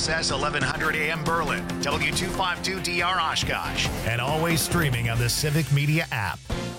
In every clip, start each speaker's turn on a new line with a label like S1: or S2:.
S1: KXSS 1100 AM Berlin, W252DR Oshkosh, and always streaming on the Civic Media app.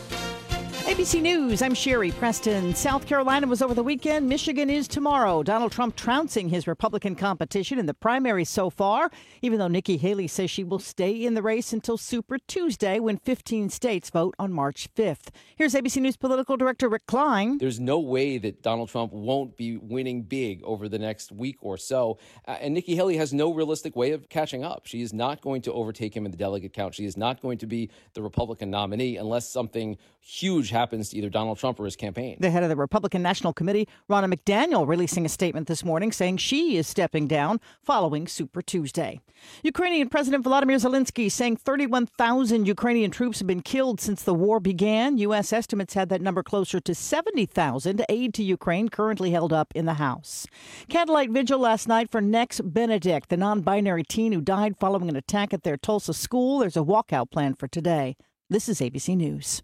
S2: ABC News, I'm Sherry Preston. South Carolina was over the weekend. Michigan is tomorrow. Donald Trump trouncing his Republican competition in the primary so far, even though Nikki Haley says she will stay in the race until Super Tuesday when 15 states vote on March 5th. Here's ABC News political director Rick Klein.
S3: There's no way that Donald Trump won't be winning big over the next week or so. And Nikki Haley has no realistic way of catching up. She is not going to overtake him in the delegate count. She is not going to be the Republican nominee unless something huge happens to either Donald Trump or his campaign.
S2: The head of the Republican National Committee, Ronna McDaniel, releasing a statement this morning saying she is stepping down following Super Tuesday. Ukrainian President Volodymyr Zelensky saying 31,000 Ukrainian troops have been killed since the war began. U.S. estimates had that number closer to 70,000. Aid to Ukraine currently held up in the House. Candlelight vigil last night for Nex Benedict, the non-binary teen who died following an attack at their Tulsa school. There's a walkout planned for today. This is ABC News.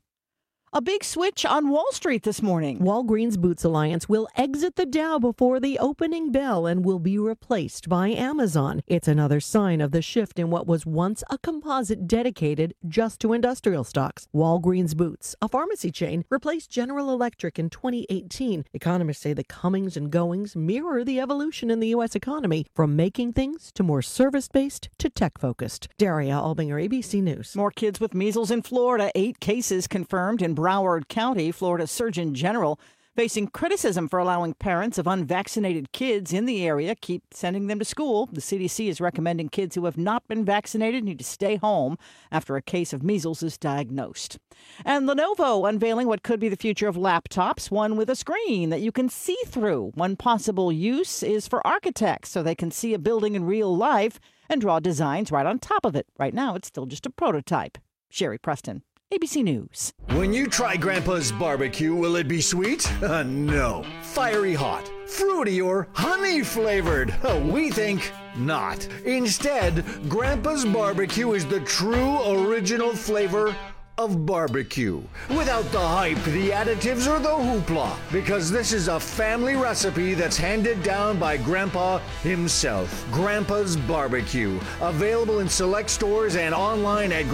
S2: A big switch on Wall Street this morning.
S4: Walgreens Boots Alliance will exit the Dow before the opening bell and will be replaced by Amazon. It's another sign of the shift in what was once a composite dedicated just to industrial stocks. Walgreens Boots, a pharmacy chain, replaced General Electric in 2018. Economists say the comings and goings mirror the evolution in the U.S. economy, from making things to more service-based to tech-focused. Daria Albinger, ABC News.
S2: More kids with measles in Florida. 8 cases confirmed in Broward County. Florida Surgeon General facing criticism for allowing parents of unvaccinated kids in the area keep sending them to school. The CDC is recommending kids who have not been vaccinated need to stay home after a case of measles is diagnosed. And Lenovo unveiling what could be the future of laptops, one with a screen that you can see through. One possible use is for architects so they can see a building in real life and draw designs right on top of it. Right now, it's still just a prototype. Sherry Preston, ABC News.
S5: When you try Grandpa's barbecue, will it be sweet? No. Fiery hot, fruity, or honey flavored? We think not. Instead, Grandpa's barbecue is the true original flavor of barbecue. Without the hype, the additives, or the hoopla. Because this is a family recipe that's handed down by Grandpa himself. Grandpa's Barbecue. Available in select stores and online at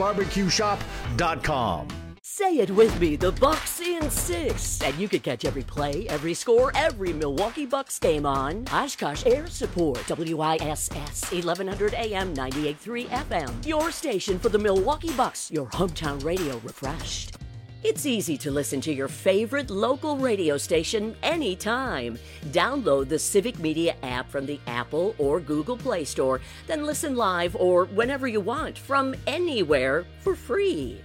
S5: grandpa'sbarbecueshop.com.
S6: Say it with me, the Bucks in 6. And you can catch every play, every score, every Milwaukee Bucks game on Oshkosh Air Support, WISS 1100 AM 98.3 FM. Your station for the Milwaukee Bucks, your hometown radio refreshed. It's easy to listen to your favorite local radio station anytime. Download the Civic Media app from the Apple or Google Play Store, then listen live or whenever you want from anywhere for free.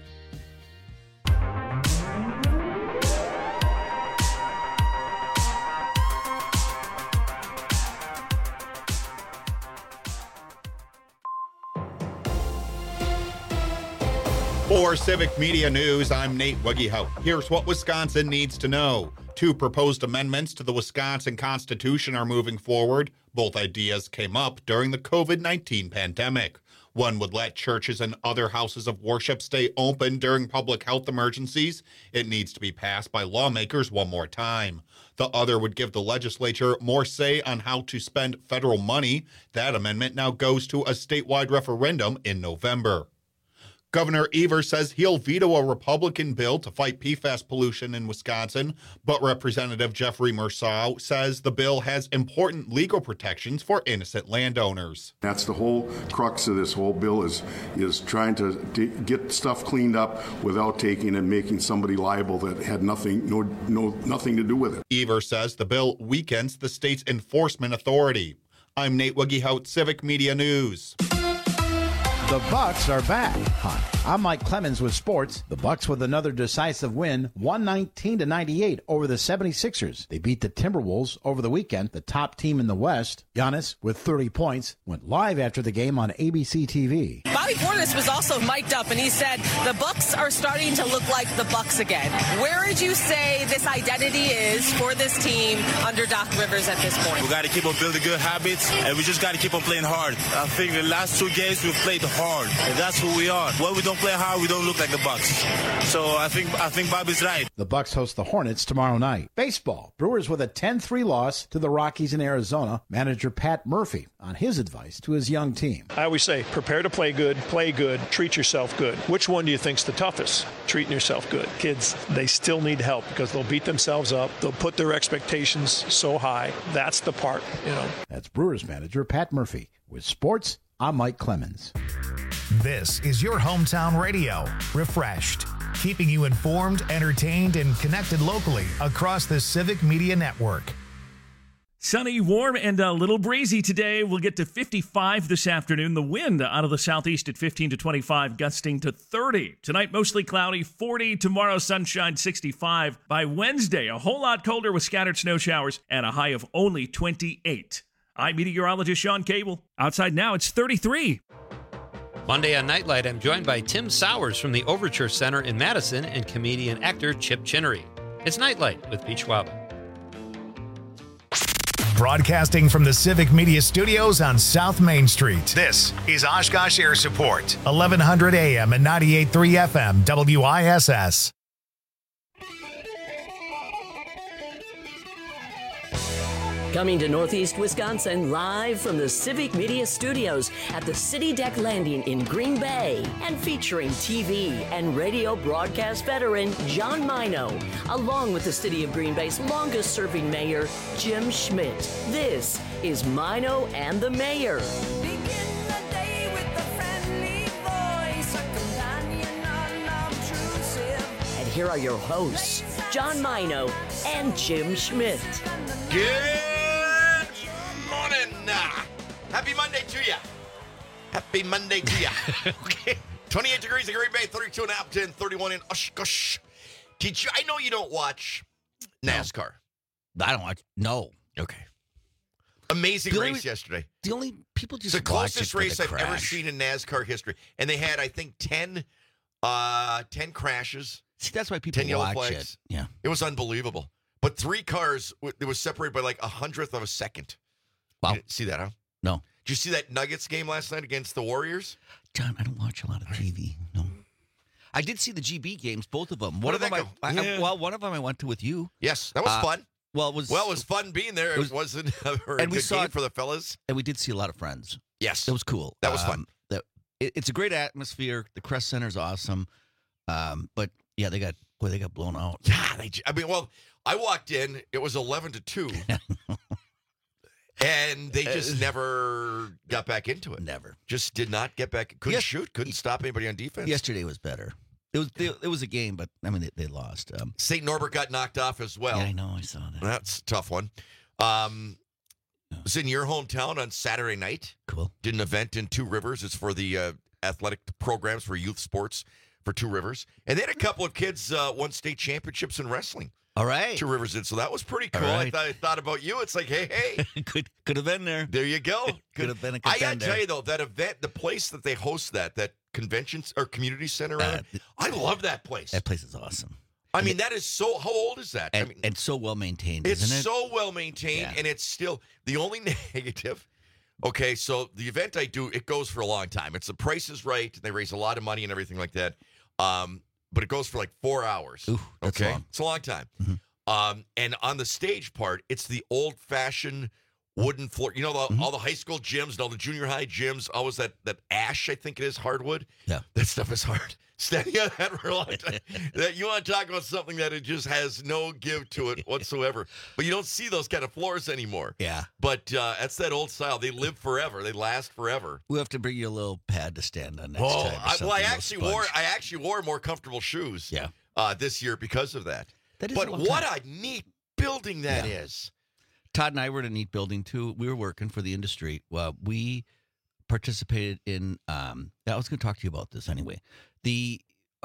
S7: For Civic Media News, I'm Nate Wuggyhout. Here's what Wisconsin needs to know. 2 proposed amendments to the Wisconsin Constitution are moving forward. Both ideas came up during the COVID-19 pandemic. One would let churches and other houses of worship stay open during public health emergencies. It needs to be passed by lawmakers one more time. The other would give the legislature more say on how to spend federal money. That amendment now goes to a statewide referendum in November. Governor Evers says he'll veto a Republican bill to fight PFAS pollution in Wisconsin, but Representative Jeffrey Merceau says the bill has important legal protections for innocent landowners.
S8: That's the whole crux of this whole bill is trying to get stuff cleaned up without taking and making somebody liable that had nothing to do with it. Evers says the bill weakens the state's enforcement authority. I'm Nate Wuggyhout, Civic Media News.
S9: The Bucks are back. Hi, I'm Mike Clemens with sports. The Bucks with another decisive win, 119-98 over the 76ers. They beat the Timberwolves over the weekend, the top team in the West. Giannis, with 30 points, went live after the game on ABC TV.
S10: Bobby Portis was also mic'd up, and he said the Bucks are starting to look like the Bucks again. Where would you say this identity is for this team under Doc Rivers at this point?
S11: We got to keep on building good habits, and we just got to keep on playing hard. I think the last 2 games we've played hard, and that's who we are. When we don't play hard, we don't look like the Bucks. So I think Bobby's right.
S9: The Bucks host the Hornets tomorrow night. Baseball. Brewers with a 10-3 loss to the Rockies in Arizona. Manager Pat Murphy on his advice to his young team.
S12: I always say, prepare to play good, treat yourself good. Which one do you think's the toughest? Treating yourself good. Kids, they still need help because they'll beat themselves up. They'll put their expectations so high. That's the part,
S9: That's Brewers manager Pat Murphy. With sports, I'm Mike Clemens.
S1: This is your hometown radio, Refreshed, keeping you informed, entertained, and connected locally across the Civic Media Network.
S13: Sunny, warm, and a little breezy today. We'll get to 55 this afternoon. The wind out of the southeast at 15 to 25, gusting to 30. Tonight, mostly cloudy, 40. Tomorrow, sunshine, 65. By Wednesday, a whole lot colder with scattered snow showers and a high of only 28. I'm meteorologist Sean Cable. Outside now, it's 33.
S14: Monday on Nightlight, I'm joined by Tim Sowers from the Overture Center in Madison and comedian actor Chip Chinnery. It's Nightlight with Pete Schwab.
S1: Broadcasting from the Civic Media Studios on South Main Street, this is Oshkosh Air Support, 1100 AM and 98.3 FM, WISS.
S6: Coming to Northeast Wisconsin live from the Civic Media Studios at the City Deck Landing in Green Bay and featuring TV and radio broadcast veteran John Mino, along with the City of Green Bay's longest serving mayor, Jim Schmidt. This is Mino and the Mayor. And here are your hosts, John Mino and Jim Schmidt.
S15: Good morning. Happy Monday to you. Happy Monday to you. Okay. 28 degrees in Green Bay, 32 in Appleton, 31 in Oshkosh. I know you don't watch NASCAR.
S16: No. I don't watch. No.
S15: Okay. Amazing race yesterday.
S16: The only people just
S15: the closest race I've ever seen in NASCAR history. And they had, I think, 10 crashes.
S16: See, that's why people
S15: 10 yellow
S16: watch
S15: flags.
S16: It. Yeah.
S15: It was unbelievable. But 3 cars, it was separated by like 100th of a second.
S16: Wow.
S15: You didn't see that, huh?
S16: No.
S15: Did you see that Nuggets game last night against the Warriors?
S16: John, I don't watch a lot of TV. No. I did see the GB games, both of them.
S15: One of them
S16: one of them I went to with you.
S15: Yes, that was fun.
S16: Well, it was
S15: fun being there. It wasn't a good game for the fellas.
S16: And we did see a lot of friends.
S15: Yes.
S16: It was cool.
S15: That was fun.
S16: It's a great atmosphere. The Crest Center's awesome. But, yeah, they got blown out.
S15: Yeah, I walked in. It was 11-2. And they just never got back into it.
S16: Never.
S15: Just did not get back. Couldn't shoot. Couldn't stop anybody on defense.
S16: Yesterday was better. It was a game, but, I mean, they lost.
S15: St. Norbert got knocked off as well.
S16: Yeah, I know. I saw that.
S15: That's a tough one. Was in your hometown on Saturday night.
S16: Cool. Did
S15: an event in Two Rivers. It's for the athletic programs for youth sports for Two Rivers. And they had a couple of kids won state championships in wrestling.
S16: All right.
S15: Two Rivers did. So that was pretty cool.
S16: Right.
S15: I thought about you. It's like, hey.
S16: could have been there.
S15: There you go.
S16: Could have been a
S15: I
S16: contender.
S15: got to tell you, though, that event, the place that they host that convention or community center, I love that place.
S16: That place is awesome.
S15: I mean, that is so, how old is that?
S16: And so well maintained,
S15: isn't it?
S16: It's
S15: so well maintained, and it's still, the only negative, okay, so the event I do, it goes for a long time. It's the Price is Right. They raise a lot of money and everything like that. But it goes for like 4 hours.
S16: Ooh, that's long.
S15: It's a long time.
S16: Mm-hmm.
S15: And on the stage part, it's the old-fashioned wooden floor. You know, all the high school gyms and all the junior high gyms, always that ash, I think it is, hardwood.
S16: Yeah.
S15: That stuff is hard. Standing on that for a long time. That you want to talk about something that it just has no give to it whatsoever. But you don't see those kind of floors anymore.
S16: Yeah.
S15: But that's that old style. They live forever. They last forever.
S16: We'll have to bring you a little pad to stand on next time.
S15: I actually wore more comfortable shoes this year because of that. But what a neat building that is.
S16: Todd and I were in a neat building, too. We were working for the industry. We participated in, I was going to talk to you about this anyway. The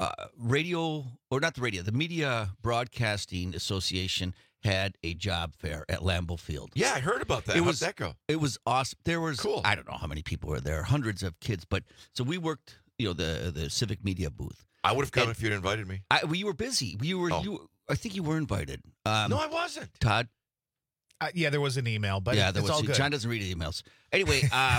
S16: the Media Broadcasting Association had a job fair at Lambeau Field.
S15: Yeah, I heard about that. How'd that go?
S16: It was awesome. There was, I don't know how many people were there, hundreds of kids. But so we worked the Civic Media booth.
S15: I would have come if you'd invited me.
S16: Well, you were busy. I think you were invited.
S15: No, I wasn't.
S16: Todd?
S1: Yeah, there was an email, but
S16: there
S1: it's
S16: was.
S1: all good.
S16: John doesn't read emails. Anyway,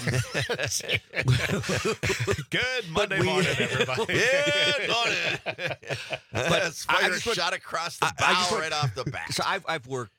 S1: good Monday morning, everybody.
S15: Good morning. Let's fire a shot across the bow right off the bat.
S16: So I've worked,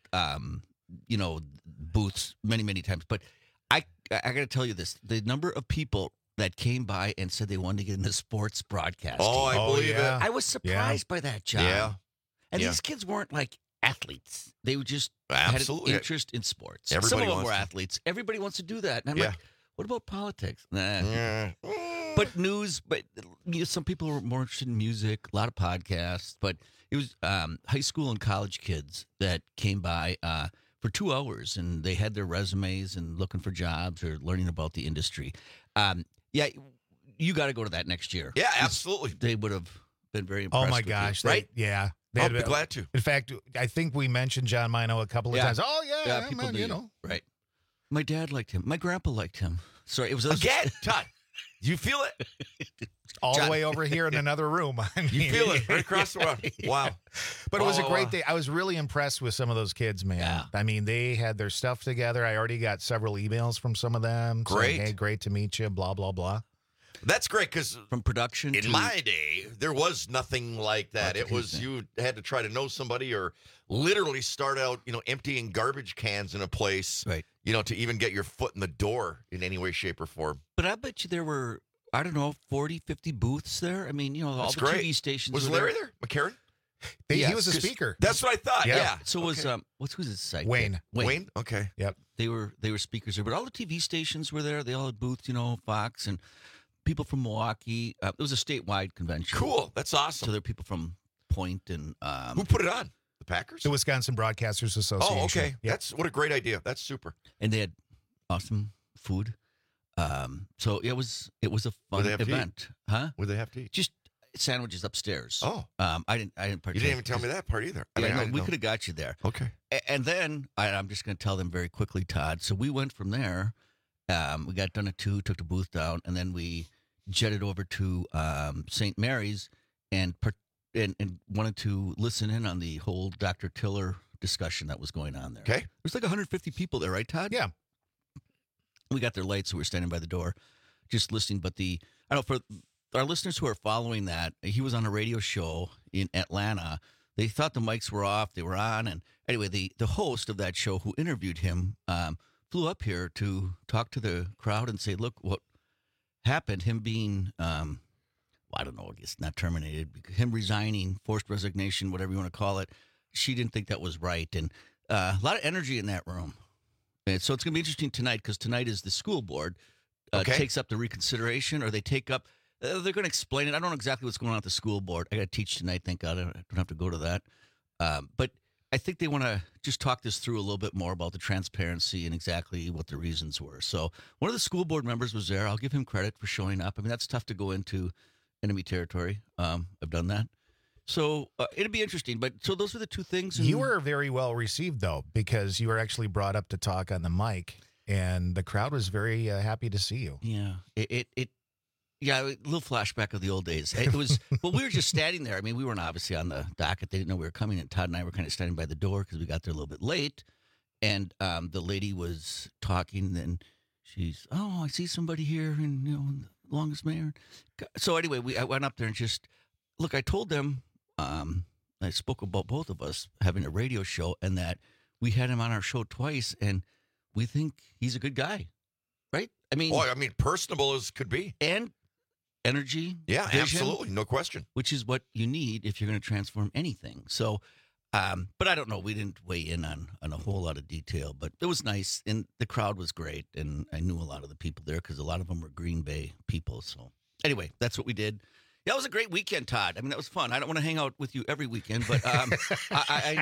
S16: booths many times, but I got to tell you this: the number of people that came by and said they wanted to get into sports broadcasting.
S15: Oh, I believe it.
S16: I was surprised by that, John.
S15: Yeah.
S16: And these kids weren't like athletes. They were just
S15: Absolutely.
S16: had an interest in sports.
S15: Everybody
S16: Some of them were
S15: wants to.
S16: athletes. Everybody wants to do that. And I'm
S15: Yeah.
S16: like, what about politics? Nah.
S15: Yeah.
S16: But news, some people were more interested in music, a lot of podcasts. But it was high school and college kids that came by for 2 hours, and they had their resumes and looking for jobs or learning about the industry. Yeah, you got to go to that next year.
S15: Yeah, absolutely.
S16: They would have been very impressed.
S1: Oh my
S16: with
S1: gosh!
S16: you, right?
S1: Yeah.
S15: I'll be glad to.
S1: In fact, I think we mentioned John Mino a couple of times. Oh yeah,
S16: people
S1: man,
S16: do. Right. My dad liked him. My grandpa liked him. Sorry, it was
S15: again, Todd. You feel it
S1: all the way over here in another room. I mean,
S15: you feel it right across the room. Wow.
S1: But it was a great day. I was really impressed with some of those kids, man.
S16: Yeah.
S1: I mean, they had their stuff together. I already got several emails from some of them.
S15: Great.
S1: Saying, hey, great to meet you. Blah blah blah.
S15: That's great because
S16: from production
S15: in my day, there was nothing like that. It was you had to try to know somebody or literally start out, emptying garbage cans in a place,
S16: right?
S15: To even get your foot in the door in any way, shape, or form.
S16: But I bet you there were, 40, 50 booths there. I mean, all
S15: That's
S16: the
S15: great.
S16: TV stations.
S15: Was
S16: were
S15: Larry there? McCarran?
S1: He was a speaker.
S15: That's what I thought. Yeah.
S16: So was who's his site?
S1: Wayne.
S16: Wayne.
S15: Okay.
S1: Yep.
S16: They were speakers there, but all the TV stations were there. They all had booths, Fox and people from Milwaukee. It was a statewide convention.
S15: Cool. That's awesome.
S16: So there were people from Point and
S15: who put it on? The Packers?
S1: The Wisconsin Broadcasters Association.
S15: Oh, okay.
S1: Yep.
S15: That's what a great idea. That's super.
S16: And they had awesome food. So it was a fun event. Huh?
S15: What did they have to eat?
S16: Just sandwiches upstairs.
S15: Oh.
S16: I didn't partake.
S15: You didn't even tell me that part either.
S16: We could have got you there.
S15: Okay.
S16: And then I'm just going to tell them very quickly, Todd. So we went from there. We got done at 2, took the booth down, and then we jetted over to St. Mary's and wanted to listen in on the whole Dr. Tiller discussion that was going on there.
S15: Okay.
S16: There's like 150 people there, right, Todd?
S1: Yeah.
S16: We got there late, so we were standing by the door just listening. But for our listeners who are following that, he was on a radio show in Atlanta. They thought the mics were off. They were on. And anyway, the host of that show who interviewed him flew up here to talk to the crowd and say, look, what happened, him being, I don't know, I guess not terminated, him resigning, forced resignation, whatever you want to call it. She didn't think that was right. And a lot of energy in that room. And so it's going to be interesting tonight because tonight is the school board takes up the reconsideration, or they take up, they're going to explain it. I don't know exactly what's going on at the school board. I got to teach tonight, thank God. I don't have to go to that. But I think they want to just talk this through a little bit more about the transparency and exactly what the reasons were. So one of the school board members was there. I'll give him credit for showing up. I mean, that's tough to go into enemy territory. I've done that. So it'd be interesting. But so those were the two things.
S1: You were very well received, though, because you were actually brought up to talk on the mic, and the crowd was very happy to see you.
S16: Yeah. Yeah, a little flashback of the old days. It was, well, we were just standing there. I mean, we weren't obviously on the docket. They didn't know we were coming, and Todd and I were kind of standing by the door because we got there a little bit late. And the lady was talking, and she's, I see somebody here, and, the longest mayor. So anyway, I went up there and just, look, I told them, I spoke about both of us having a radio show and that we had him on our show twice, and we think he's a good guy, right? I mean,
S15: personable as could be.
S16: And energy.
S15: Yeah,
S16: vision,
S15: absolutely. No question.
S16: Which is what you need if you're going to transform anything. So, but I don't know. We didn't weigh in on a whole lot of detail, but it was nice. And the crowd was great. And I knew a lot of the people there because a lot of them were Green Bay people. So anyway, that's what we did. That was a great weekend, Todd. I mean, that was fun. I don't want to hang out with you every weekend, but I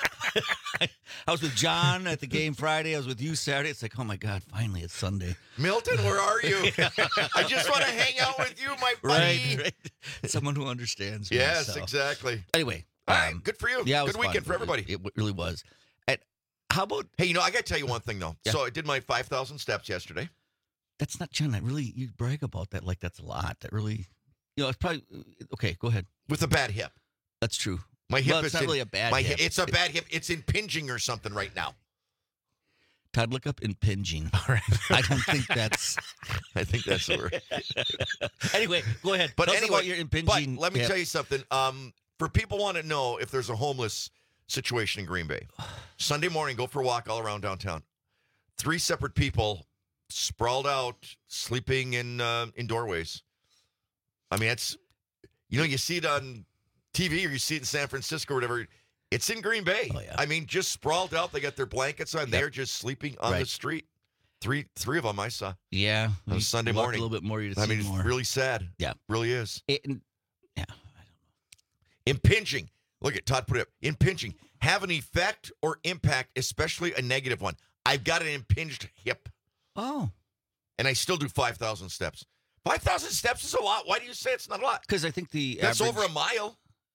S16: was with John at the game Friday. I was with you Saturday. It's like, oh, my God, finally it's Sunday.
S15: Milton, where are you? I just want to hang out with you, my buddy.
S16: Right. Someone who understands me.
S15: Yes,
S16: so.
S15: Exactly.
S16: Anyway.
S15: All right, good for you.
S16: Yeah,
S15: good weekend for everybody.
S16: It really was. How about...
S15: Hey, I got to tell you one thing, though.
S16: Yeah.
S15: So I did my 5,000 steps yesterday.
S16: That's not, John, you brag about that like that's a lot. That really... it's probably okay. Go ahead.
S15: With a bad hip.
S16: That's true.
S15: My hip
S16: it's
S15: is
S16: not really a bad hip.
S15: It's a bad hip. It's impinging or something right now.
S16: Todd, look up impinging. All right. I don't think that's.
S15: I think that's the word.
S16: Anyway, go ahead.
S15: But
S16: Tell us
S15: anyway,
S16: about your impinging.
S15: But let me tell you something. For people want to know if there's a homeless situation in Green Bay, Sunday morning, go for a walk all around downtown. 3 separate people sprawled out, sleeping in doorways. I mean, it's you see it on TV or you see it in San Francisco or whatever. It's in Green Bay.
S16: Oh, yeah.
S15: I mean, just sprawled out. They got their blankets on. Yep. They're just sleeping on the street. Three of them I saw.
S16: Yeah.
S15: On Sunday morning.
S16: A little bit more.
S15: I mean, it's really sad.
S16: Yeah.
S15: Really is.
S16: I don't know.
S15: Impinging. Look at Todd put it up. Impinging. Have an effect or impact, especially a negative one. I've got an impinged hip.
S16: Oh.
S15: And I still do 5,000 steps. 5,000 steps is a lot. Why do you say it's not a lot?
S16: Because I think
S15: that's over a mile.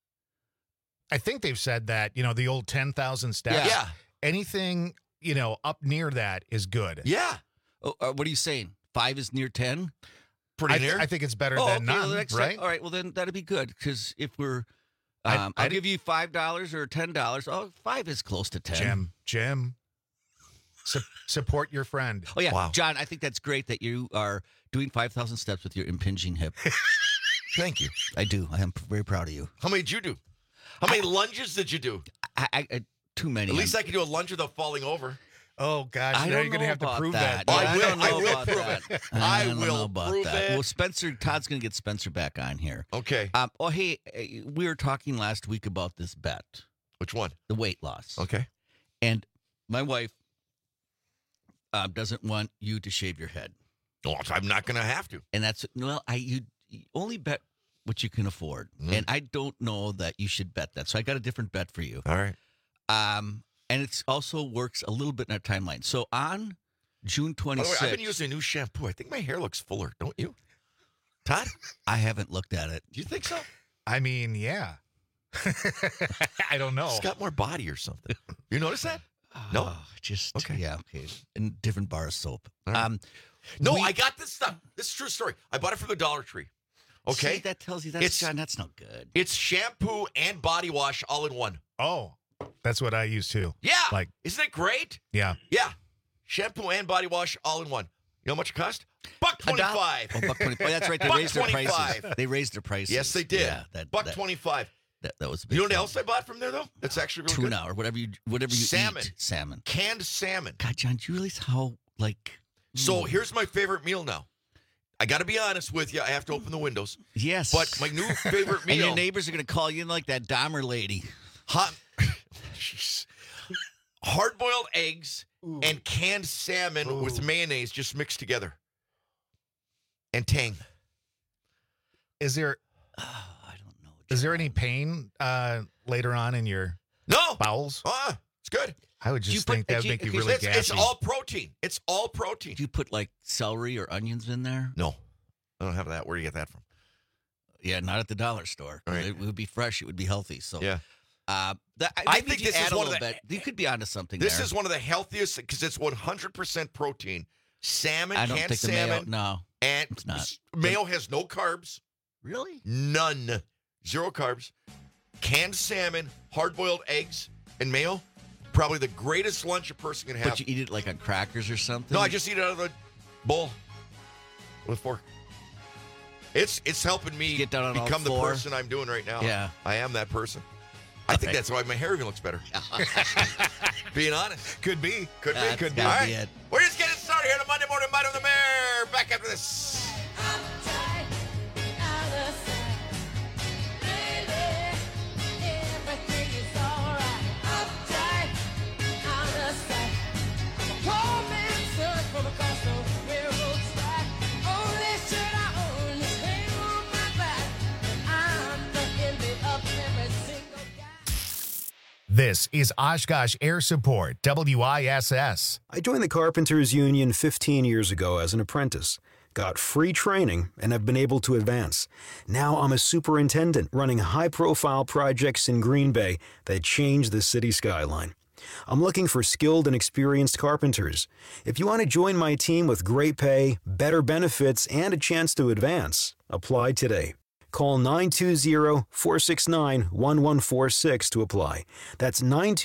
S1: I think they've said that, the old 10,000 steps.
S15: Yeah.
S1: Anything, up near that is good.
S15: Yeah.
S16: Oh, what are you saying? 5 is near 10?
S15: Pretty near?
S1: I think it's better than none, right?
S16: Time, all right, well, then that'd be good. Because if we're, I'll give you $5 or $10. Oh, 5 is close to 10.
S1: Jim. Support your friend.
S16: Oh, yeah.
S15: Wow.
S16: John, I think that's great that you are doing 5,000 steps with your impinging hip.
S15: Thank you.
S16: I do. I am very proud of you.
S15: How many did you do? How many lunges did you do?
S16: I too many.
S15: At least I can do a lunge without falling over.
S1: Oh, gosh. Now you're going to have to prove that.
S15: I will prove it. I will prove it.
S16: Well, Todd's going to get Spencer back on here.
S15: Okay.
S16: Hey, we were talking last week about this bet.
S15: Which one?
S16: The weight loss.
S15: Okay.
S16: And my wife doesn't want you to shave your head.
S15: Oh, I'm not going to have to.
S16: And that's, you only bet what you can afford. And I don't know that you should bet that. So I got a different bet for you.
S15: All right.
S16: And it also works a little bit in our timeline. So on June 26th.
S15: By the way, I've been using a new shampoo. I think my hair looks fuller, don't you? Todd?
S16: I haven't looked at it.
S15: Do you think so?
S1: I mean, yeah. I don't know.
S15: It's got more body or something. You notice that? No?
S16: Just,
S15: okay.
S16: Yeah, okay. And different bar of soap.
S15: Right. I got this stuff. This is a true story. I bought it from the Dollar Tree. Okay?
S16: See, that tells you that's, John, that's not good.
S15: It's shampoo and body wash all in one.
S1: Oh, that's what I use too.
S15: Yeah. Isn't it great?
S1: Yeah.
S15: Yeah. Shampoo and body wash all in one. You know how much it cost? $1.25.
S16: Oh, $1.25. Oh, that's right. They raised their prices. They raised their prices.
S15: Yes, they did.
S16: Yeah,
S15: $1.25.
S16: That was a big
S15: You know what else I bought from there, though? That's actually really
S16: tuna
S15: good?
S16: or whatever you
S15: salmon.
S16: eat. Salmon.
S15: Canned salmon.
S16: God, John, do you realize how,
S15: So here's my favorite meal now. I got to be honest with you. I have to open the windows.
S16: Yes.
S15: But my new favorite meal.
S16: And your neighbors are going to call you in like that Dahmer lady.
S15: Hard-boiled eggs and canned salmon with mayonnaise just mixed together. And tang.
S1: Is there...
S16: I don't know.
S1: Is there any pain later on in your bowels?
S15: It's good.
S1: I would just think that would make you really gassy.
S15: It's all protein. It's all protein.
S16: Do you put celery or onions in there?
S15: No. I don't have that. Where do you get that from?
S16: Yeah, not at the dollar store. Right. It would be fresh. It would be healthy. So
S15: yeah.
S16: I think
S15: this is one of the.
S16: You could be onto something.
S15: This is one of the healthiest because it's 100% protein. Salmon,
S16: I don't
S15: canned
S16: think
S15: salmon.
S16: The mayo, no,
S15: and
S16: it's not.
S15: Mayo has no carbs.
S16: Really?
S15: None. 0 carbs. Canned salmon, hard-boiled eggs, and mayo. Probably the greatest lunch a person can have.
S16: But you eat it on crackers or something?
S15: No, I just eat it out of the bowl with a fork. It's helping me
S16: get down on
S15: become the
S16: all four.
S15: person I'm doing right now.
S16: Yeah.
S15: I am that person. I think that's why my hair even looks better. Being honest.
S1: Could be.
S15: Could be. All right. We're just getting started here on a Monday morning Bite of the Mayor. Back after this.
S1: This is Oshkosh Air Support, WISS.
S17: I joined the Carpenters Union 15 years ago as an apprentice, got free training, and have been able to advance. Now I'm a superintendent running high-profile projects in Green Bay that change the city skyline. I'm looking for skilled and experienced carpenters. If you want to join my team with great pay, better benefits, and a chance to advance, apply today. Call 920-469-1146 to apply. That's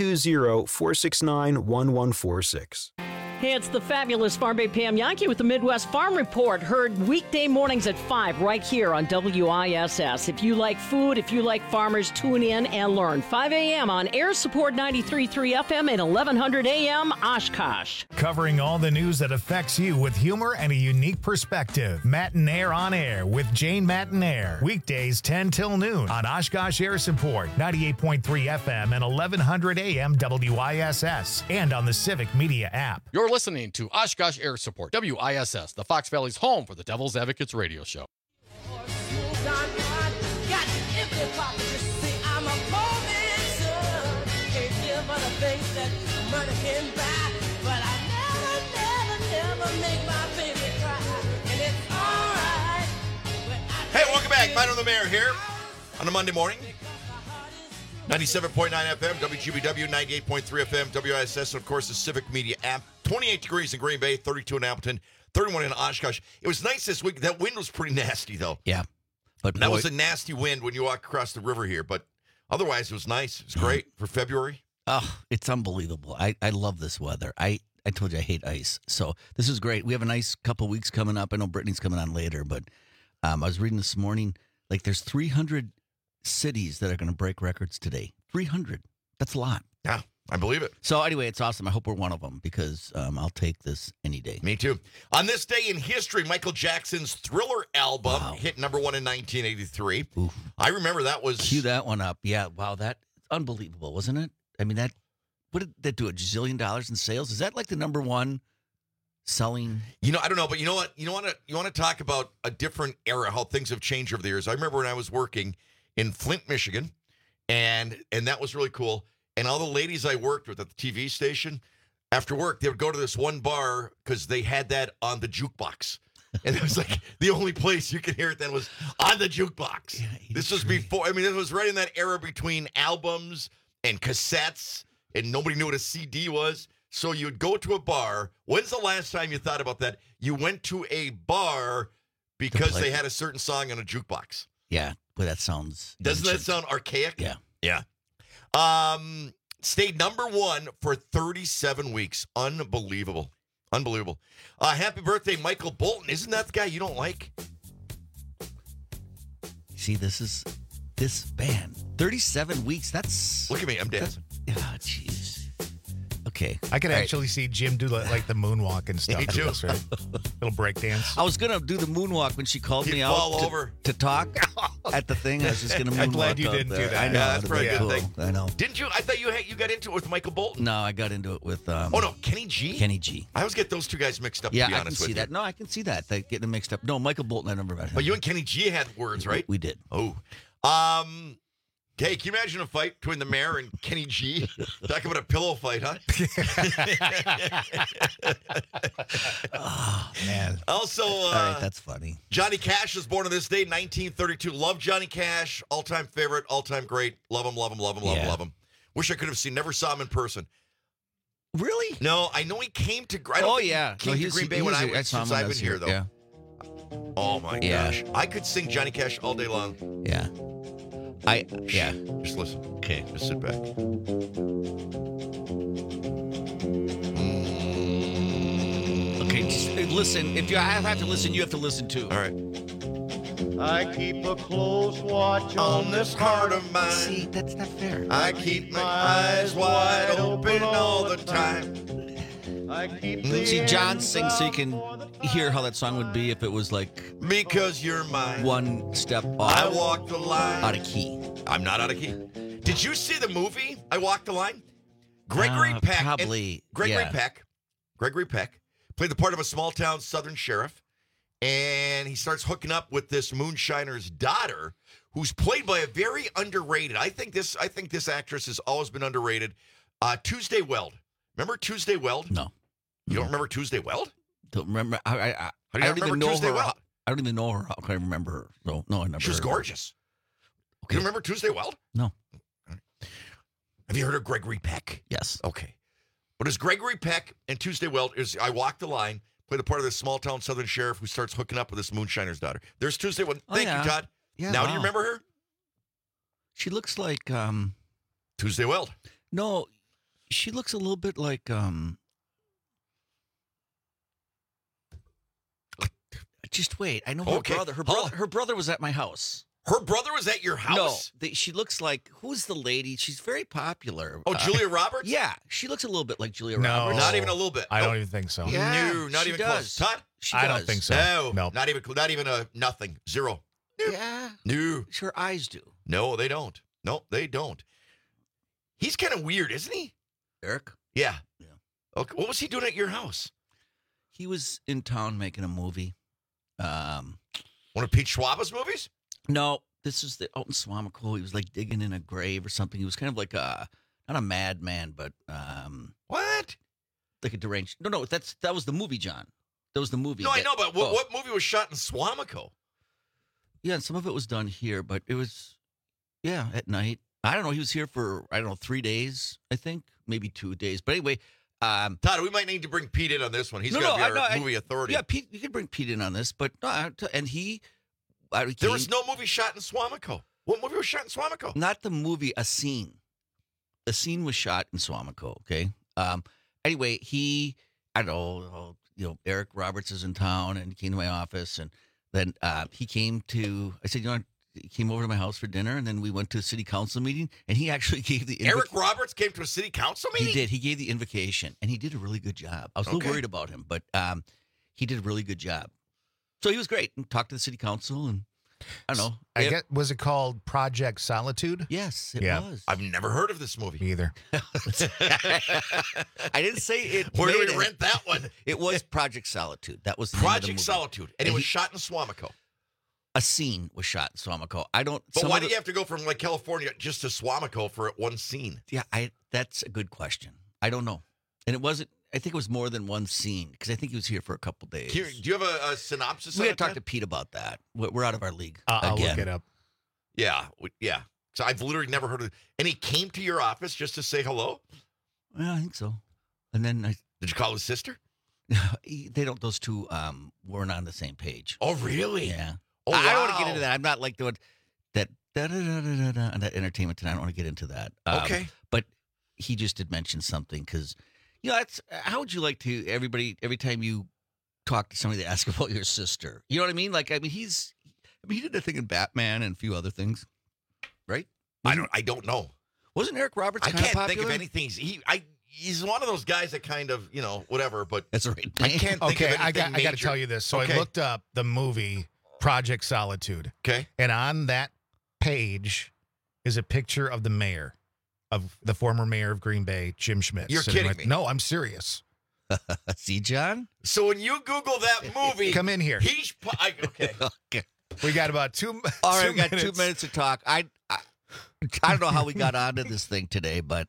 S17: 920-469-1146.
S18: Hey, it's the fabulous Farm Bay Pam Yankee with the Midwest Farm Report. Heard weekday mornings at 5 right here on WISS. If you like food, if you like farmers, tune in and learn. 5 a.m. on Air Support 93.3 FM and 1100 a.m. Oshkosh.
S1: Covering all the news that affects you with humor and a unique perspective. Matinaire on Air with Jane Matinaire. Weekdays 10 till noon on Oshkosh Air Support 98.3 FM and 1100 a.m. WISS. And on the Civic Media app.
S19: You're listening to Oshkosh Air Support, WISS, the Fox Valley's home for the Devil's Advocates radio show.
S15: Hey, welcome back. Minor the Mayor here on a Monday morning. 97.9 FM, WGBW, 98.3 FM, WISS, and of course the Civic Media app. 28 degrees in Green Bay, 32 in Appleton, 31 in Oshkosh. It was nice this week. That wind was pretty nasty, though.
S16: Yeah. But
S15: that was a nasty wind when you walk across the river here, but otherwise it was nice. It was great for February.
S16: Oh, it's unbelievable. I love this weather. I told you I hate ice. So this is great. We have a nice couple weeks coming up. I know Brittany's coming on later, but I was reading this morning, like there's 300 cities that are going to break records today. 300. That's a lot.
S15: Yeah, I believe it.
S16: So anyway, it's awesome. I hope we're one of them because I'll take this any day.
S15: Me too. On this day in history, Michael Jackson's Thriller album hit number 1 in 1983.
S16: Oof.
S15: I remember that was...
S16: Cue that one up. Yeah, wow, that's unbelievable, wasn't it? I mean, what did that do, $1 zillion in sales? Is that like the number one selling?
S15: I don't know, but you know what? You want to talk about a different era, how things have changed over the years. I remember when I was working in Flint, Michigan, and that was really cool. And all the ladies I worked with at the TV station, after work, they would go to this one bar because they had that on the jukebox. And it was like the only place you could hear it then was on the jukebox. Yeah, this was before, it was right in that era between albums and cassettes, and nobody knew what a CD was. So you'd go to a bar. When's the last time you thought about that? You went to a bar because they had a certain song on a jukebox.
S16: Yeah, boy, that sounds...
S15: Doesn't that sound archaic?
S16: Yeah.
S15: Yeah. Stayed number 1 for 37 weeks. Unbelievable. Happy birthday, Michael Bolton. Isn't that the guy you don't like?
S16: See, this band. 37 weeks. That's...
S15: Look at me. I'm dancing.
S16: Oh, jeez. Okay.
S1: I could actually see Jim do like the moonwalk and stuff.
S15: Me too.
S1: This, right? Little break dance.
S16: I was going to do the moonwalk when she called me out to talk at the thing. I was just going to moonwalk.
S1: I'm glad you didn't do that.
S15: I know. That's probably a good thing.
S16: I know.
S15: Didn't you? I thought you got into it with Michael Bolton.
S16: No, I got into it with...
S15: Kenny G?
S16: Kenny G.
S15: I always get those two guys mixed up, to be honest with you.
S16: Yeah, I can see that. No, I can see that. They get them mixed up. No, Michael Bolton, I never met him.
S15: But you and Kenny G had words, right?
S16: We did.
S15: Oh. Hey, can you imagine a fight between the mayor and Kenny G? Talk about a pillow fight, huh?
S16: Oh, man.
S15: Also,
S16: all right, that's funny.
S15: Johnny Cash was born on this day, 1932. Love Johnny Cash. All-time favorite, all-time great. Love him. Wish I could have never saw him in person.
S16: Really?
S15: No, I know he came to... Came to Green Bay when I was since I've been here, though.
S16: Yeah.
S15: Oh, my gosh. I could sing Johnny Cash all day long.
S16: Yeah.
S15: Just listen.
S16: Okay.
S15: Just sit back.
S16: Okay, just listen. If I have to listen, you have to listen too.
S15: All right.
S20: I keep a close watch on this heart of mine.
S16: See, that's not fair.
S15: I keep my eyes wide open all the time.
S16: See, John sings so you can hear how that song would be if it was like...
S15: Because you're mine.
S16: One step off.
S15: I walk the line.
S16: Out of key.
S15: I'm not out of key. Did you see the movie, I Walk the Line? Gregory Peck.
S16: Probably,
S15: Gregory Peck played the part of a small-town southern sheriff, and he starts hooking up with this moonshiner's daughter, who's played by a very underrated... I think this actress has always been underrated. Tuesday Weld. Remember Tuesday Weld?
S16: No.
S15: You don't remember Tuesday Weld?
S16: Don't remember. I
S15: don't even know her.
S16: I don't even know her. How can I remember her? So, no, I never.
S15: She was gorgeous. Okay. You remember Tuesday Weld?
S16: No.
S15: Have you heard of Gregory Peck?
S16: Yes.
S15: Okay. What is Gregory Peck and Tuesday Weld is I Walk the Line, play the part of this small-town southern sheriff who starts hooking up with this moonshiner's daughter. There's Tuesday Weld. Thank you, Todd.
S16: Yeah.
S15: Now,
S16: wow.
S15: do you remember her?
S16: She looks like
S15: Tuesday Weld.
S16: No, she looks a little bit like Just wait. I know her brother. Her brother was at my house.
S15: Her brother was at your house?
S16: No, she looks like, who's the lady? She's very popular.
S15: Oh, Julia Roberts?
S16: Yeah, she looks a little bit like Julia
S1: No.
S16: Roberts.
S15: Not even a little bit.
S1: I don't even think so.
S16: Yeah,
S15: No, not
S16: she
S15: even
S16: does.
S15: close. Todd?
S1: I don't think so.
S15: No,
S1: Nope.
S15: not even a nothing. Zero.
S16: Yeah.
S15: No.
S16: Her eyes do.
S15: No, they don't. No, they don't. He's kind of weird, isn't he?
S16: Eric?
S15: Yeah. Okay. What was he doing at your house?
S16: He was in town making a movie.
S15: One of Pete Schwaba's movies?
S16: No, this is out in Swamico. He was like digging in a grave or something. He was kind of like not a madman, but
S15: what?
S16: Like a deranged. No, that was the movie, John. That was the movie.
S15: No, I know, but what movie was shot in Swamico?
S16: Yeah, and some of it was done here, but it was, at night. I don't know. He was here for 3 days, I think, maybe 2 days. But anyway,
S15: Todd, we might need to bring Pete in on this one. He's going to be our movie authority.
S16: Yeah, Pete, you can bring Pete in on this, but no, and he.
S15: There was no movie shot in Swamico. What movie was shot in Swamico?
S16: Not the movie, a scene. A scene was shot in Swamico. Okay. Anyway, I don't know. Eric Roberts is in town, and he came to my office, and then he came to. I said, he came over to my house for dinner, and then we went to a city council meeting, and he actually gave the
S15: Eric Roberts came to a city council meeting?
S16: He did. He gave the invocation, and he did a really good job. I was a little worried about him, but he did a really good job. So he was great. And talked to the city council, and I don't know.
S1: Was it called Project Solitude?
S16: Yes, it was.
S15: I've never heard of this movie.
S1: Me either.
S16: I didn't say it.
S15: Where do we rent that one?
S16: It was Project Solitude. That was the name of the
S15: Project
S16: movie.
S15: Solitude, and it was shot in Swamico.
S16: A scene was shot in Swamico.
S15: But why do you have to go from like California just to Swamico for one scene?
S16: Yeah, that's a good question. I don't know. And it wasn't. I think it was more than one scene because I think he was here for a couple days.
S15: Do you have a synopsis?
S16: We got to talk to Pete about that. We're out of our league.
S1: I'll
S16: again.
S1: look it up.
S15: Yeah. So I've literally never heard of it. And he came to your office just to say hello?
S16: Yeah, I think so. And then
S15: did you call his sister?
S16: They don't. Those two weren't on the same page.
S15: Oh, really?
S16: Yeah.
S15: Oh,
S16: I don't want to
S15: wow.
S16: get into that. I'm not like doing that. That entertainment tonight. I don't want to get into that.
S15: Okay.
S16: But he just did mention something because, that's how would you like to every time you talk to somebody, they ask about your sister. You know what I mean? Like, he did a thing in Batman and a few other things, right?
S15: I don't know.
S16: Wasn't Eric Roberts
S15: I
S16: kind
S15: can't
S16: of popular?
S15: think of anything. He's one of those guys that kind of, whatever, but
S16: that's right.
S15: I can't think of anything
S1: I got to
S15: major.
S1: tell you this. So
S15: Okay.
S1: I looked up the movie Project Solitude.
S15: Okay.
S1: And on that page is a picture of the mayor, of the former mayor of Green Bay, Jim Schmidt.
S15: You're
S1: sitting
S15: kidding me.
S1: No, I'm serious.
S16: See, John?
S15: So when you Google that movie,
S1: Come in here.
S15: Okay.
S16: Okay.
S1: We got about two.
S16: All right, we got 2
S1: minutes.
S16: minutes to talk. I don't know how we got onto this thing today, but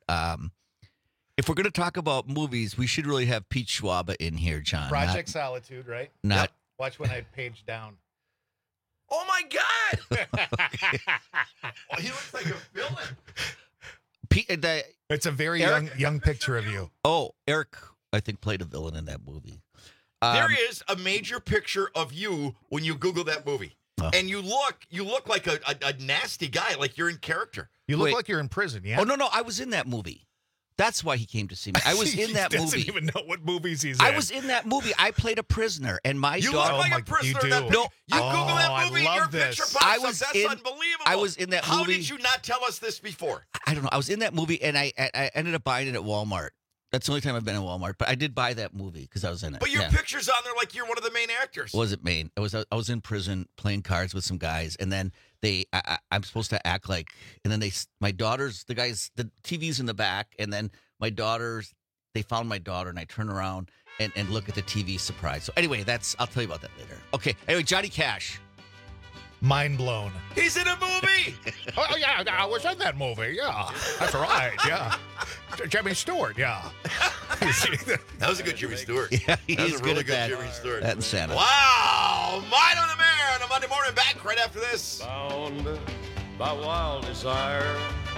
S16: if we're going to talk about movies, we should really have Pete Schwaba in here, John.
S1: Project Solitude, right?
S16: Not.
S1: Yep. Watch when I page down.
S15: Oh my God! He looks like a villain.
S16: Pete,
S1: It's a very
S16: Eric-
S1: young picture of you.
S16: Oh, Eric, I think, played a villain in that movie.
S15: There is a major picture of you when you Google that movie, and you look like a nasty guy, like you're in character.
S1: You look
S16: Wait.
S1: like you're in prison. Yeah.
S16: Oh, no, I was in that movie. That's why he came to see me. I was in that
S1: he
S16: movie.
S1: doesn't even know what movies he's in.
S16: I was in that movie. I played a prisoner, and my
S15: You
S16: daughter.
S15: look like a prisoner in that picture.
S16: No,
S15: You Google that movie,
S1: I
S15: your
S1: love
S15: picture
S1: this.
S15: pops
S16: I
S15: up.
S16: was
S15: That's
S16: in-
S15: unbelievable.
S16: I was in that
S15: How
S16: movie.
S15: did you not tell us this before?
S16: I don't know. I was in that movie, and I ended up buying it at Walmart. That's the only time I've been in Walmart, but I did buy that movie because I was in it.
S15: But your
S16: Yeah.
S15: picture's on there like you're one of the main actors.
S16: Wasn't Maine. I was in prison playing cards with some guys, and then I'm supposed to act like, and then my daughters, the TV's in the back, and then my daughters, they found my daughter, and I turn around and look at the TV, surprise. So anyway, I'll tell you about that later. Okay. Anyway, Johnny Cash.
S1: Mind blown.
S15: He's in a movie.
S1: Oh yeah, I was in that movie. Yeah, that's right. Yeah, Jimmy Stewart. Yeah.
S15: That was a good Jimmy Stewart.
S16: Yeah, he
S15: that was
S16: is
S15: a really
S16: good at that.
S15: Jimmy Stewart.
S16: That and Santa.
S15: Wow, Mind on the Mayor on a Monday morning. Back right after this.
S20: Bound by wild desire,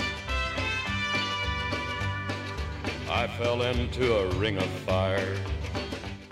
S20: I fell into a ring of fire.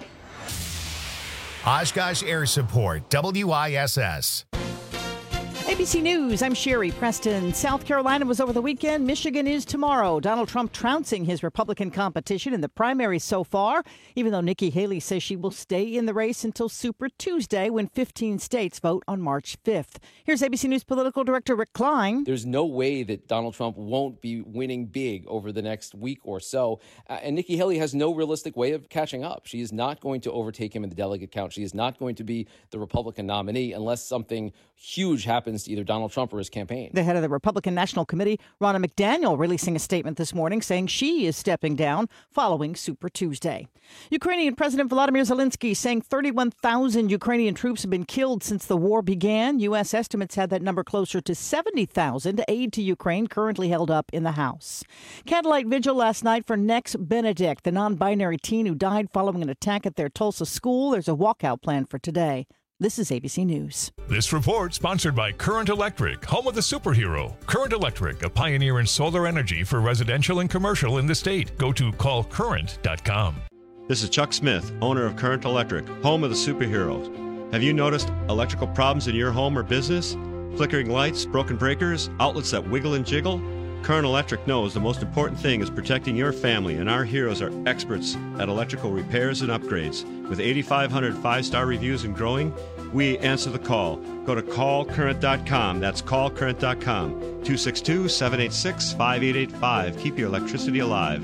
S1: Oshkosh Air Support, WISS.
S2: ABC News, I'm Sherry Preston. South Carolina was over the weekend. Michigan is tomorrow. Donald Trump trouncing his Republican competition in the primaries so far, even though Nikki Haley says she will stay in the race until Super Tuesday when 15 states vote on March 5th. Here's ABC News political director Rick Klein.
S3: There's no way that Donald Trump won't be winning big over the next week or so. And Nikki Haley has no realistic way of catching up. She is not going to overtake him in the delegate count. She is not going to be the Republican nominee unless something huge happens to either Donald Trump or his campaign.
S2: The head of the Republican National Committee, Ronna McDaniel, releasing a statement this morning saying she is stepping down following Super Tuesday. Ukrainian President Volodymyr Zelensky saying 31,000 Ukrainian troops have been killed since the war began. U.S. estimates had that number closer to 70,000. Aid to Ukraine currently held up in the House. Candlelight vigil last night for Nex Benedict, the non-binary teen who died following an attack at their Tulsa school. There's a walkout planned for today. This is ABC News.
S21: This report sponsored by Current Electric, home of the superhero. Current Electric, a pioneer in solar energy for residential and commercial in the state. Go to callcurrent.com.
S22: This is Chuck Smith, owner of Current Electric, home of the superheroes. Have you noticed electrical problems in your home or business? Flickering lights, broken breakers, outlets that wiggle and jiggle? Current Electric knows the most important thing is protecting your family, and our heroes are experts at electrical repairs and upgrades. With 8,500 five-star reviews and growing, we answer the call. Go to callcurrent.com. That's callcurrent.com. 262-786-5885. Keep your electricity alive.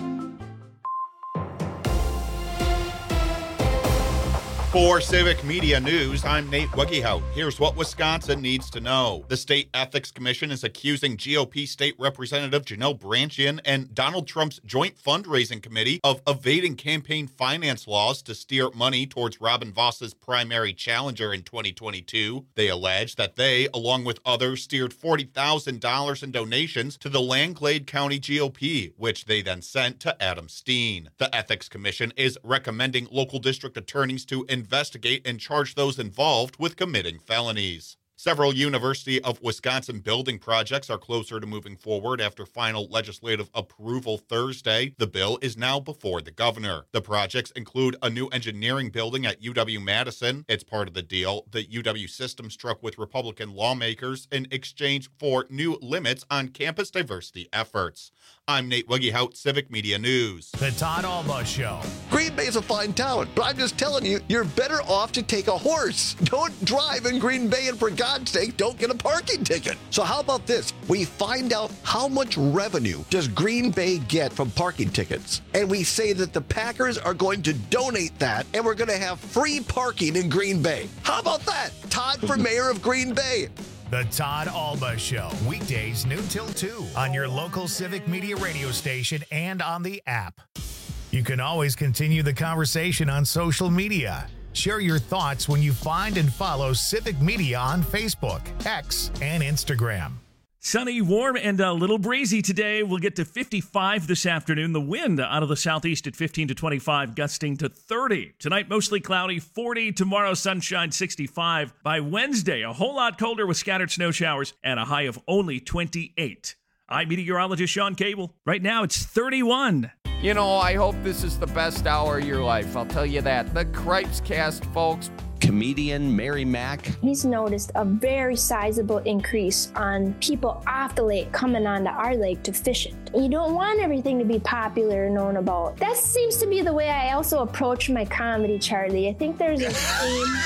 S7: For Civic Media News, I'm Nate Wuggehout. Here's what Wisconsin needs to know. The State Ethics Commission is accusing GOP State Representative Janelle Brandtjen and Donald Trump's joint fundraising committee of evading campaign finance laws to steer money towards Robin Voss's primary challenger in 2022. They allege that they, along with others, steered $40,000 in donations to the Langlade County GOP, which they then sent to Adam Steen. The Ethics Commission is recommending local district attorneys to investigate and charge those involved with committing felonies. Several University of Wisconsin building projects are closer to moving forward after final legislative approval Thursday. The bill is now before the governor. The projects include a new engineering building at UW-Madison. It's part of the deal the UW system struck with Republican lawmakers in exchange for new limits on campus diversity efforts. I'm Nate Wuggehout, Civic Media News.
S1: The Todd Alba Show.
S23: Green Bay's a fine town, but I'm just telling you, you're better off to take a horse. Don't drive in Green Bay, and for God's sake, don't get a parking ticket. So how about this? We find out how much revenue does Green Bay get from parking tickets, and we say that the Packers are going to donate that, and we're going to have free parking in Green Bay. How about that? Todd for mayor of Green Bay.
S1: The Todd Alba Show, weekdays noon till 2 on your local Civic Media radio station and on the app. You can always continue the conversation on social media. Share your thoughts when you find and follow Civic Media on Facebook, X, and Instagram.
S13: Sunny, warm, and a little breezy today. We'll get to 55 this afternoon. The wind out of the southeast at 15 to 25, gusting to 30. Tonight, mostly cloudy, 40. Tomorrow, sunshine, 65. By Wednesday, a whole lot colder with scattered snow showers and a high of only 28. I'm meteorologist Sean Cable. Right now, it's 31.
S24: You know, I hope this is the best hour of your life. I'll tell you that. The Cripes Cast, folks.
S25: Comedian Mary Mack.
S26: He's noticed a very sizable increase on people off the lake coming onto our lake to fish it. You don't want everything to be popular and known about. That seems to be the way I also approach my comedy, Charlie. I think there's a theme.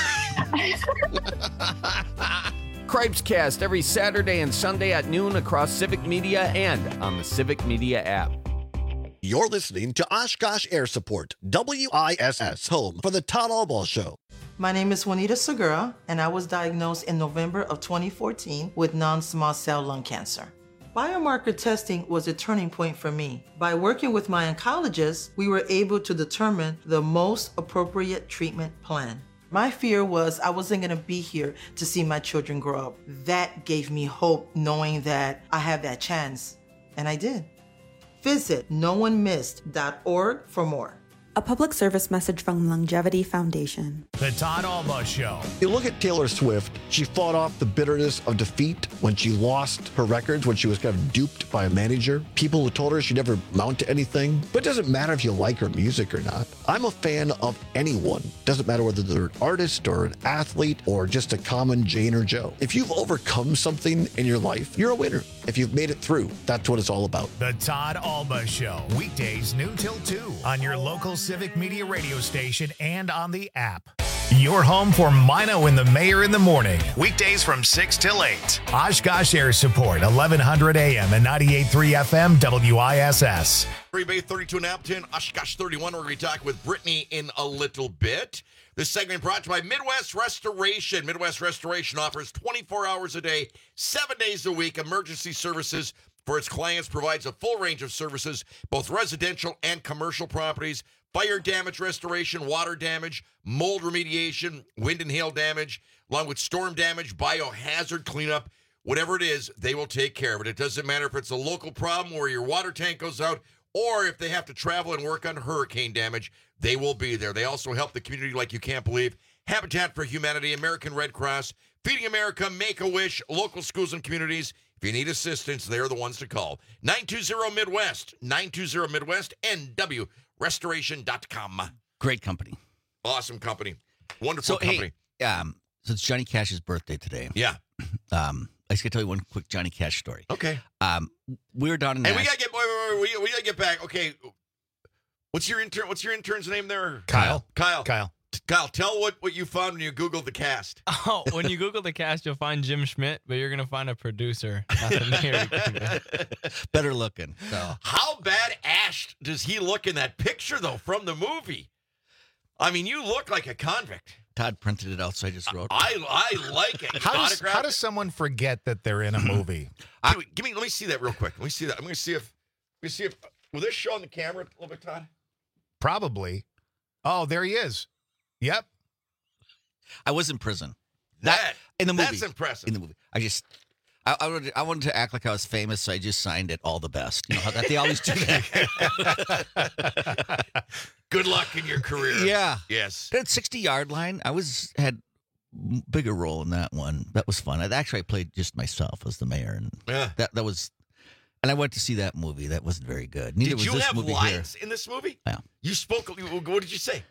S24: Cripes Cast every Saturday and Sunday at noon across Civic Media and on the Civic Media app.
S23: You're listening to Oshkosh Air Support, WISS, home for the Todd Alba Show.
S27: My name is Juanita Segura, and I was diagnosed in November of 2014 with non-small cell lung cancer. Biomarker testing was a turning point for me. By working with my oncologist, we were able to determine the most appropriate treatment plan. My fear was I wasn't going to be here to see my children grow up. That gave me hope, knowing that I have that chance, and I did. Visit noonemissed.org for more.
S4: A public service message from Longevity Foundation.
S1: The Todd Alba Show.
S23: You look at Taylor Swift, she fought off the bitterness of defeat when she lost her records, when she was kind of duped by a manager. People who told her she'd never amount to anything. But it doesn't matter if you like her music or not. I'm a fan of anyone. Doesn't matter whether they're an artist or an athlete or just a common Jane or Joe. If you've overcome something in your life, you're a winner. If you've made it through, that's what it's all about.
S1: The Todd Alba Show. Weekdays noon till 2 on your local Civic Media radio station and on the app. Your home for Mino and the Mayor in the morning. Weekdays from 6 till 8. Oshkosh Air Support, 1100 AM and 98.3 FM WISS.
S15: Green Bay 32 in Appleton, Oshkosh 31. We're going to be talking with Brittany in a little bit. This segment brought to you by Midwest Restoration. Midwest Restoration offers 24 hours a day, 7 days a week, emergency services for its clients, provides a full range of services, both residential and commercial properties, fire damage restoration, water damage, mold remediation, wind and hail damage, along with storm damage, biohazard cleanup. Whatever it is, they will take care of it. It doesn't matter if it's a local problem where your water tank goes out or if they have to travel and work on hurricane damage, they will be there. They also help the community like you can't believe. Habitat for Humanity, American Red Cross, Feeding America, Make-A-Wish, local schools and communities. If you need assistance, they're the ones to call. 920-MIDWEST, 920-MIDWEST, NWRestoration.com.
S16: Great company.
S15: Awesome company. Wonderful company.
S16: Hey, so it's Johnny Cash's birthday today.
S15: Yeah.
S16: I just got to tell you one quick Johnny Cash story.
S15: Okay.
S16: We were down in
S15: Hey, we gotta get we gotta get back. Okay. What's your intern's name there?
S5: Kyle.
S15: Kyle, tell what you found when you Googled the cast.
S5: Oh, when you Google the cast, you'll find Jim Schmidt, but you're gonna find a producer.
S16: Better looking. So.
S15: How bad Ash does he look in that picture though from the movie? I mean, you look like a convict.
S16: Todd printed it out, so I just wrote.
S15: I like it.
S1: How does someone forget that they're in a movie?
S15: Let me see that real quick. Let me see that. I'm going to see if will this show on the camera a little bit, Todd?
S1: Probably. Oh, there he is. Yep.
S16: I was in prison.
S15: In the movie. That's impressive.
S16: In the movie. I wanted to act like I was famous, so I just signed it all the best. You know how that they always do that.
S15: Good luck in your career.
S16: Yeah.
S15: Yes.
S16: That 60-yard line, I had bigger role in that one. That was fun. I played just myself as the mayor, and that was. And I went to see that movie. That wasn't very good. Neither
S15: did you
S16: was this
S15: have
S16: movie
S15: lines
S16: here.
S15: in this movie?
S16: Yeah.
S15: You spoke. What did you say?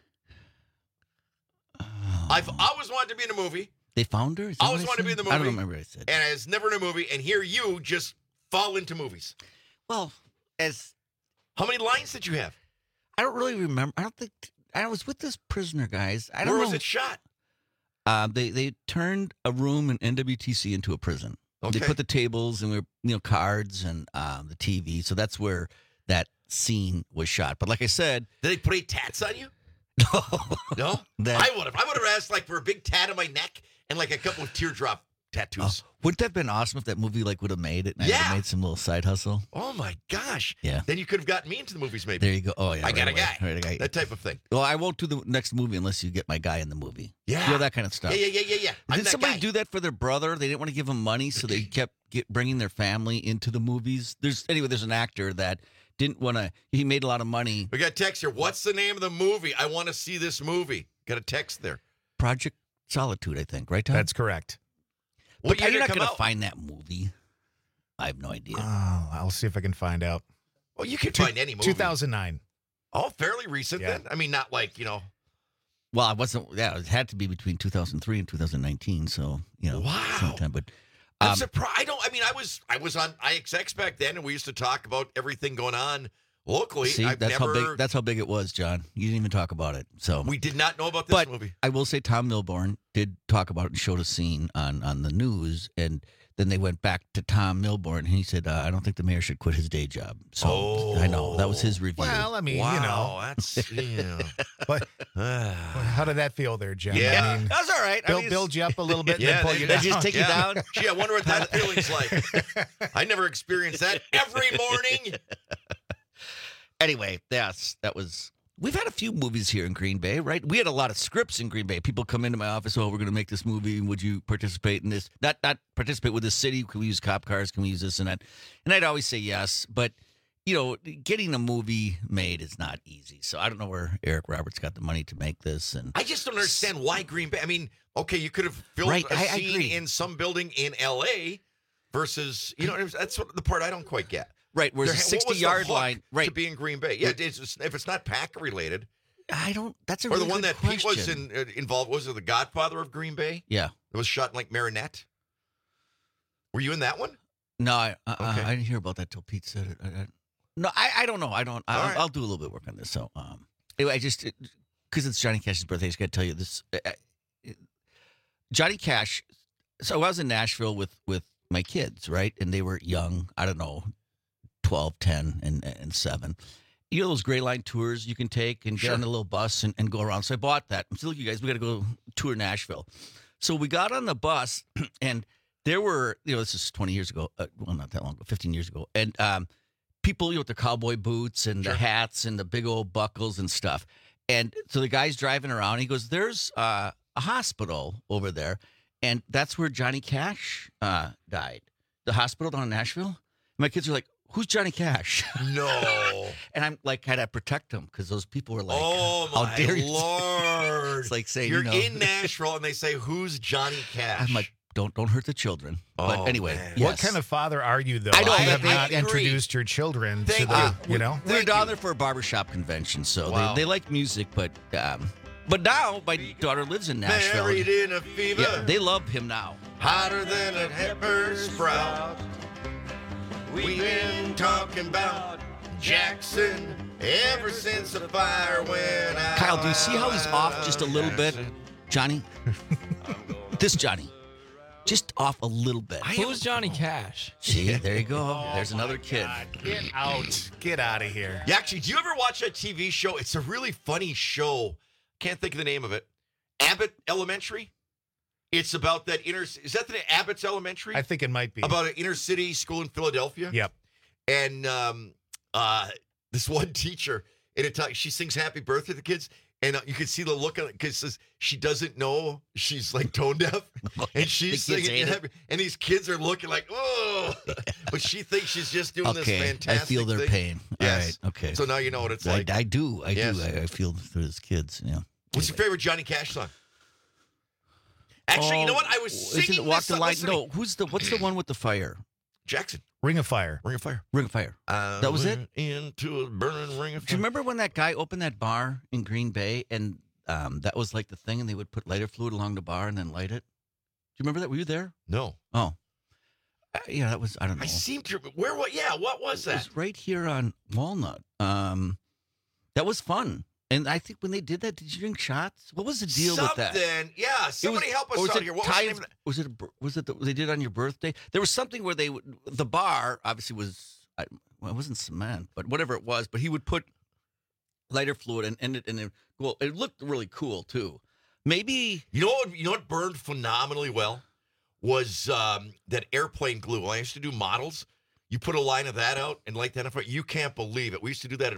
S15: I've always wanted to be in a movie.
S16: They found her?
S15: I always wanted to be in the movie.
S16: I don't remember what I said.
S15: And I was never in a movie, and here you just fall into movies.
S16: Well,
S15: how many lines did you have?
S16: I don't really remember. I don't think I was with this prisoner, guys. I don't know.
S15: Where was it shot?
S16: They turned a room in NWTC into a prison.
S15: Okay.
S16: They put the tables and cards and the TV. So that's where that scene was shot. But like I said,
S15: did they put any tats on you? No. I would have asked for a big tat on my neck and a couple of teardrop tattoos.
S16: Wouldn't that have been awesome if that movie would have made it and I would have made some little side hustle?
S15: Oh my gosh.
S16: Yeah.
S15: Then you could have gotten me into the movies maybe.
S16: There you go. Oh yeah.
S15: I got a guy.
S16: Right, a guy.
S15: That type of thing.
S16: Well, I won't do the next movie unless you get my guy in the movie.
S15: Yeah.
S16: That kind of stuff.
S15: Yeah.
S16: Did somebody do that for their brother? They didn't want to give him money, so they kept bringing their family into the movies. There's an actor that didn't want to. He made a lot of money.
S15: We got a text here. What's the name of the movie? I want to see this movie. Got a text there.
S16: Project Solitude, I think. Right, Tom?
S1: That's correct.
S15: What
S16: But
S15: year
S16: you're
S15: did it
S16: not
S15: come
S16: going to
S15: out?
S16: find that movie. I have no idea.
S1: Oh, I'll see if I can find out.
S15: Well, you can find any movie.
S1: 2009.
S15: Oh, fairly recent then. I mean, not
S16: Well, I wasn't. Yeah, it had to be between 2003 and 2019. So
S15: Wow.
S16: sometime. But
S15: I'm surprised. I was on IXX back then, and we used to talk about everything going on locally.
S16: see, that's how big it was, John. You didn't even talk about it. So
S15: we did not know about this movie.
S16: I will say Tom Milborn did talk about it and showed a scene on the news, and then they went back to Tom Milborn, and he said, "I don't think the mayor should quit his day job." So I know that was his review.
S1: Well, I mean,
S15: that's
S1: But how did that feel there, Jen?
S15: Yeah.
S1: I mean,
S16: That's all right.
S1: build you up a little bit and then pull you
S16: they
S1: down.
S16: just take you down.
S15: Gee, I wonder what that feeling's like. I never experienced that every morning.
S16: Anyway, that was. We've had a few movies here in Green Bay, right? We had a lot of scripts in Green Bay. People come into my office, we're going to make this movie. Would you participate in this? Not participate with the city. Can we use cop cars? Can we use this and that? And I'd always say yes. But getting a movie made is not easy. So I don't know where Eric Roberts got the money to make this. And
S15: I just don't understand why Green Bay. I mean, okay, you could have filmed a scene in some building in L.A. versus, that's the part I don't quite get.
S16: Right, where's the 60-yard line
S15: to be in Green Bay? Yeah, if it's not Packer related.
S16: I don't. That's a
S15: or
S16: really
S15: the one
S16: good
S15: that Pete was
S16: question.
S15: involved. Was it The Godfather of Green Bay?
S16: Yeah,
S15: it was shot in like Marinette. Were you in that one?
S16: No, I didn't hear about that till Pete said it. No, I don't know. I'll do a little bit of work on this. So, anyway, because it's Johnny Cash's birthday, I just got to tell you this. Johnny Cash. So I was in Nashville with my kids, right, and they were young. I don't know, 12, 10, and 7. You know those Gray Line tours you can take and get on a little bus and go around. So I bought that. I'm still, look, you guys, we got to go tour Nashville. So we got on the bus, and there were, this is 20 years ago. Well, not that long, but 15 years ago. And people, with the cowboy boots and the hats and the big old buckles and stuff. And so the guy's driving around. He goes, there's a hospital over there, and that's where Johnny Cash died. The hospital down in Nashville. And my kids are like, who's Johnny Cash?
S15: No.
S16: And I'm like, had to protect him because those people were like,
S15: oh, my
S16: how dare you?
S15: Lord.
S16: It's like saying,
S15: you're in Nashville and they say, who's Johnny Cash?
S16: I'm like, don't hurt the children. But anyway,
S1: yes. What kind of father are you, though?
S16: I know.
S1: You have not introduced your children to the,
S16: We're down there for a barbershop convention, so they like music, but now my daughter lives in Nashville.
S15: Married in a fever.
S16: Yeah, they love him now.
S15: Hotter than a pepper sprout. We've been talking about Jackson ever since the fire went out.
S16: Kyle, do you see how he's off just a little bit? Johnny? This Johnny. Just off a little bit.
S5: Who's Johnny Cash?
S16: See, there you go. There's another kid.
S1: Get out. Get out of here.
S15: Yeah, actually, do you ever watch that TV show? It's a really funny show. Can't think of the name of it. Abbott Elementary? It's about that is that the Abbott's Elementary?
S1: I think it might be.
S15: About an inner city school in Philadelphia?
S1: Yep.
S15: And this one teacher, she sings happy birthday to the kids, and you can see the look on it because she doesn't know she's like tone deaf, and she's singing happy, and these kids are looking like, oh, but she thinks she's just doing this fantastic
S16: I feel their
S15: thing.
S16: Pain.
S15: Yes.
S16: All right, okay.
S15: So now you know what it's like.
S16: I do. I feel for his kids, yeah.
S15: What's your favorite Johnny Cash song? Actually, you know what? I was singing
S16: isn't it Walk
S15: this
S16: the Line? No, what's the one with the fire?
S15: Jackson.
S1: Ring of Fire.
S15: Ring of Fire.
S16: Ring of Fire. That was it?
S15: Into a burning ring of fire.
S16: Do you remember when that guy opened that bar in Green Bay and that was like the thing and they would put lighter fluid along the bar and then light it? Do you remember that? Were you there?
S15: No.
S16: Oh. Yeah, that was, I don't know.
S15: I seem to, what was that?
S16: It was right here on Walnut. That was fun. And I think when they did that, did you drink shots? What was the deal with that?
S15: Yeah. Somebody help us out here. What was the name of that?
S16: Was it they did it on your birthday? There was something where the bar obviously was, it wasn't cement, but whatever it was. But he would put lighter fluid and end it in it. Well, it looked really cool too. Maybe
S15: you know what burned phenomenally well was that airplane glue. When I used to do models, you put a line of that out and light that up. You can't believe it. We used to do that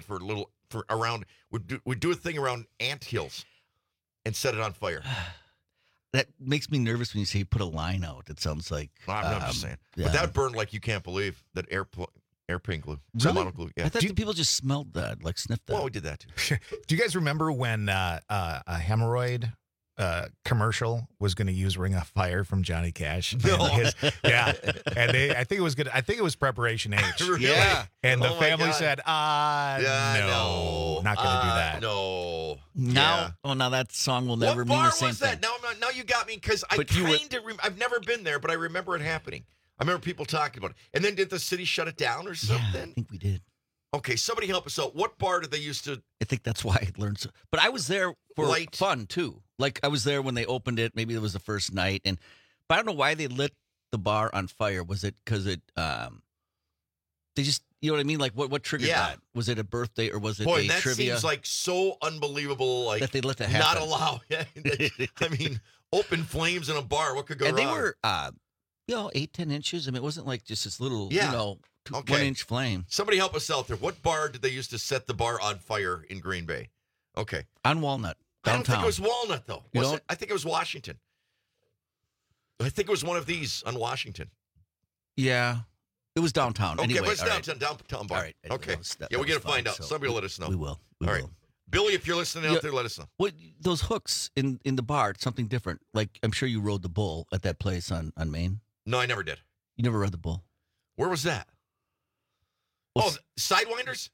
S15: we'd do a thing around anthills and set it on fire.
S16: That makes me nervous when you say you put a line out. It sounds like
S15: I'm just saying.
S16: Yeah.
S15: But that burned like you can't believe that airplane glue.
S16: Really?
S15: Model glue. Yeah.
S16: I thought people just smelled that, like sniffed that.
S15: Well, we did that too.
S1: Do you guys remember when a hemorrhoid commercial was going to use Ring of Fire from Johnny Cash?
S15: No.
S1: Yeah. And I think it was good. I think it was Preparation H.
S15: Really?
S1: Yeah. And the
S15: Oh my
S1: family
S15: God.
S1: said, no, not going to do that.
S15: No.
S16: Now, now that song will never
S15: What
S16: mean
S15: bar
S16: the same
S15: was
S16: thing.
S15: that? Now you got me because I
S16: But you were-
S15: kind of I've never been there, but I remember it happening. I remember people talking about it. And then did the city shut it down or something?
S16: Yeah, I think we did.
S15: Okay, somebody help us out. What bar did they used to?
S16: I think that's why I learned so. But I was there for fun too. Like I was there when they opened it. Maybe it was the first night, but I don't know why they lit the bar on fire. Was it because they just, you know what I mean? Like what triggered that? Was it a birthday or was it
S15: Boy,
S16: a
S15: that
S16: trivia?
S15: seems like so unbelievable. Like
S16: that they let that
S15: not
S16: happen.
S15: allow. I mean, open flames in a bar. What could go
S16: And
S15: wrong?
S16: they were, 8-10 inches. I mean, it wasn't like just this little, 1-inch flame.
S15: Somebody help us out there. What bar did they used to set the bar on fire in Green Bay? Okay.
S16: On Walnut,
S15: I don't
S16: downtown.
S15: think it was Walnut, though.
S16: You
S15: Was
S16: don't?
S15: it? I think it was Washington. I think it was one of these on Washington.
S16: Yeah. It was downtown.
S15: Okay,
S16: anyway,
S15: but it's
S16: all right.
S15: downtown bar.
S16: All right.
S15: Okay.
S16: That
S15: We got to
S16: was fun,
S15: find out.
S16: so
S15: Somebody will let us know.
S16: We will.
S15: All right. Billy, if you're listening out there, let us know.
S16: What those hooks in the bar? Something different. Like I'm sure you rode the bull at that place on Main.
S15: No, I never did.
S16: You never rode the bull.
S15: Where was that? Sidewinders?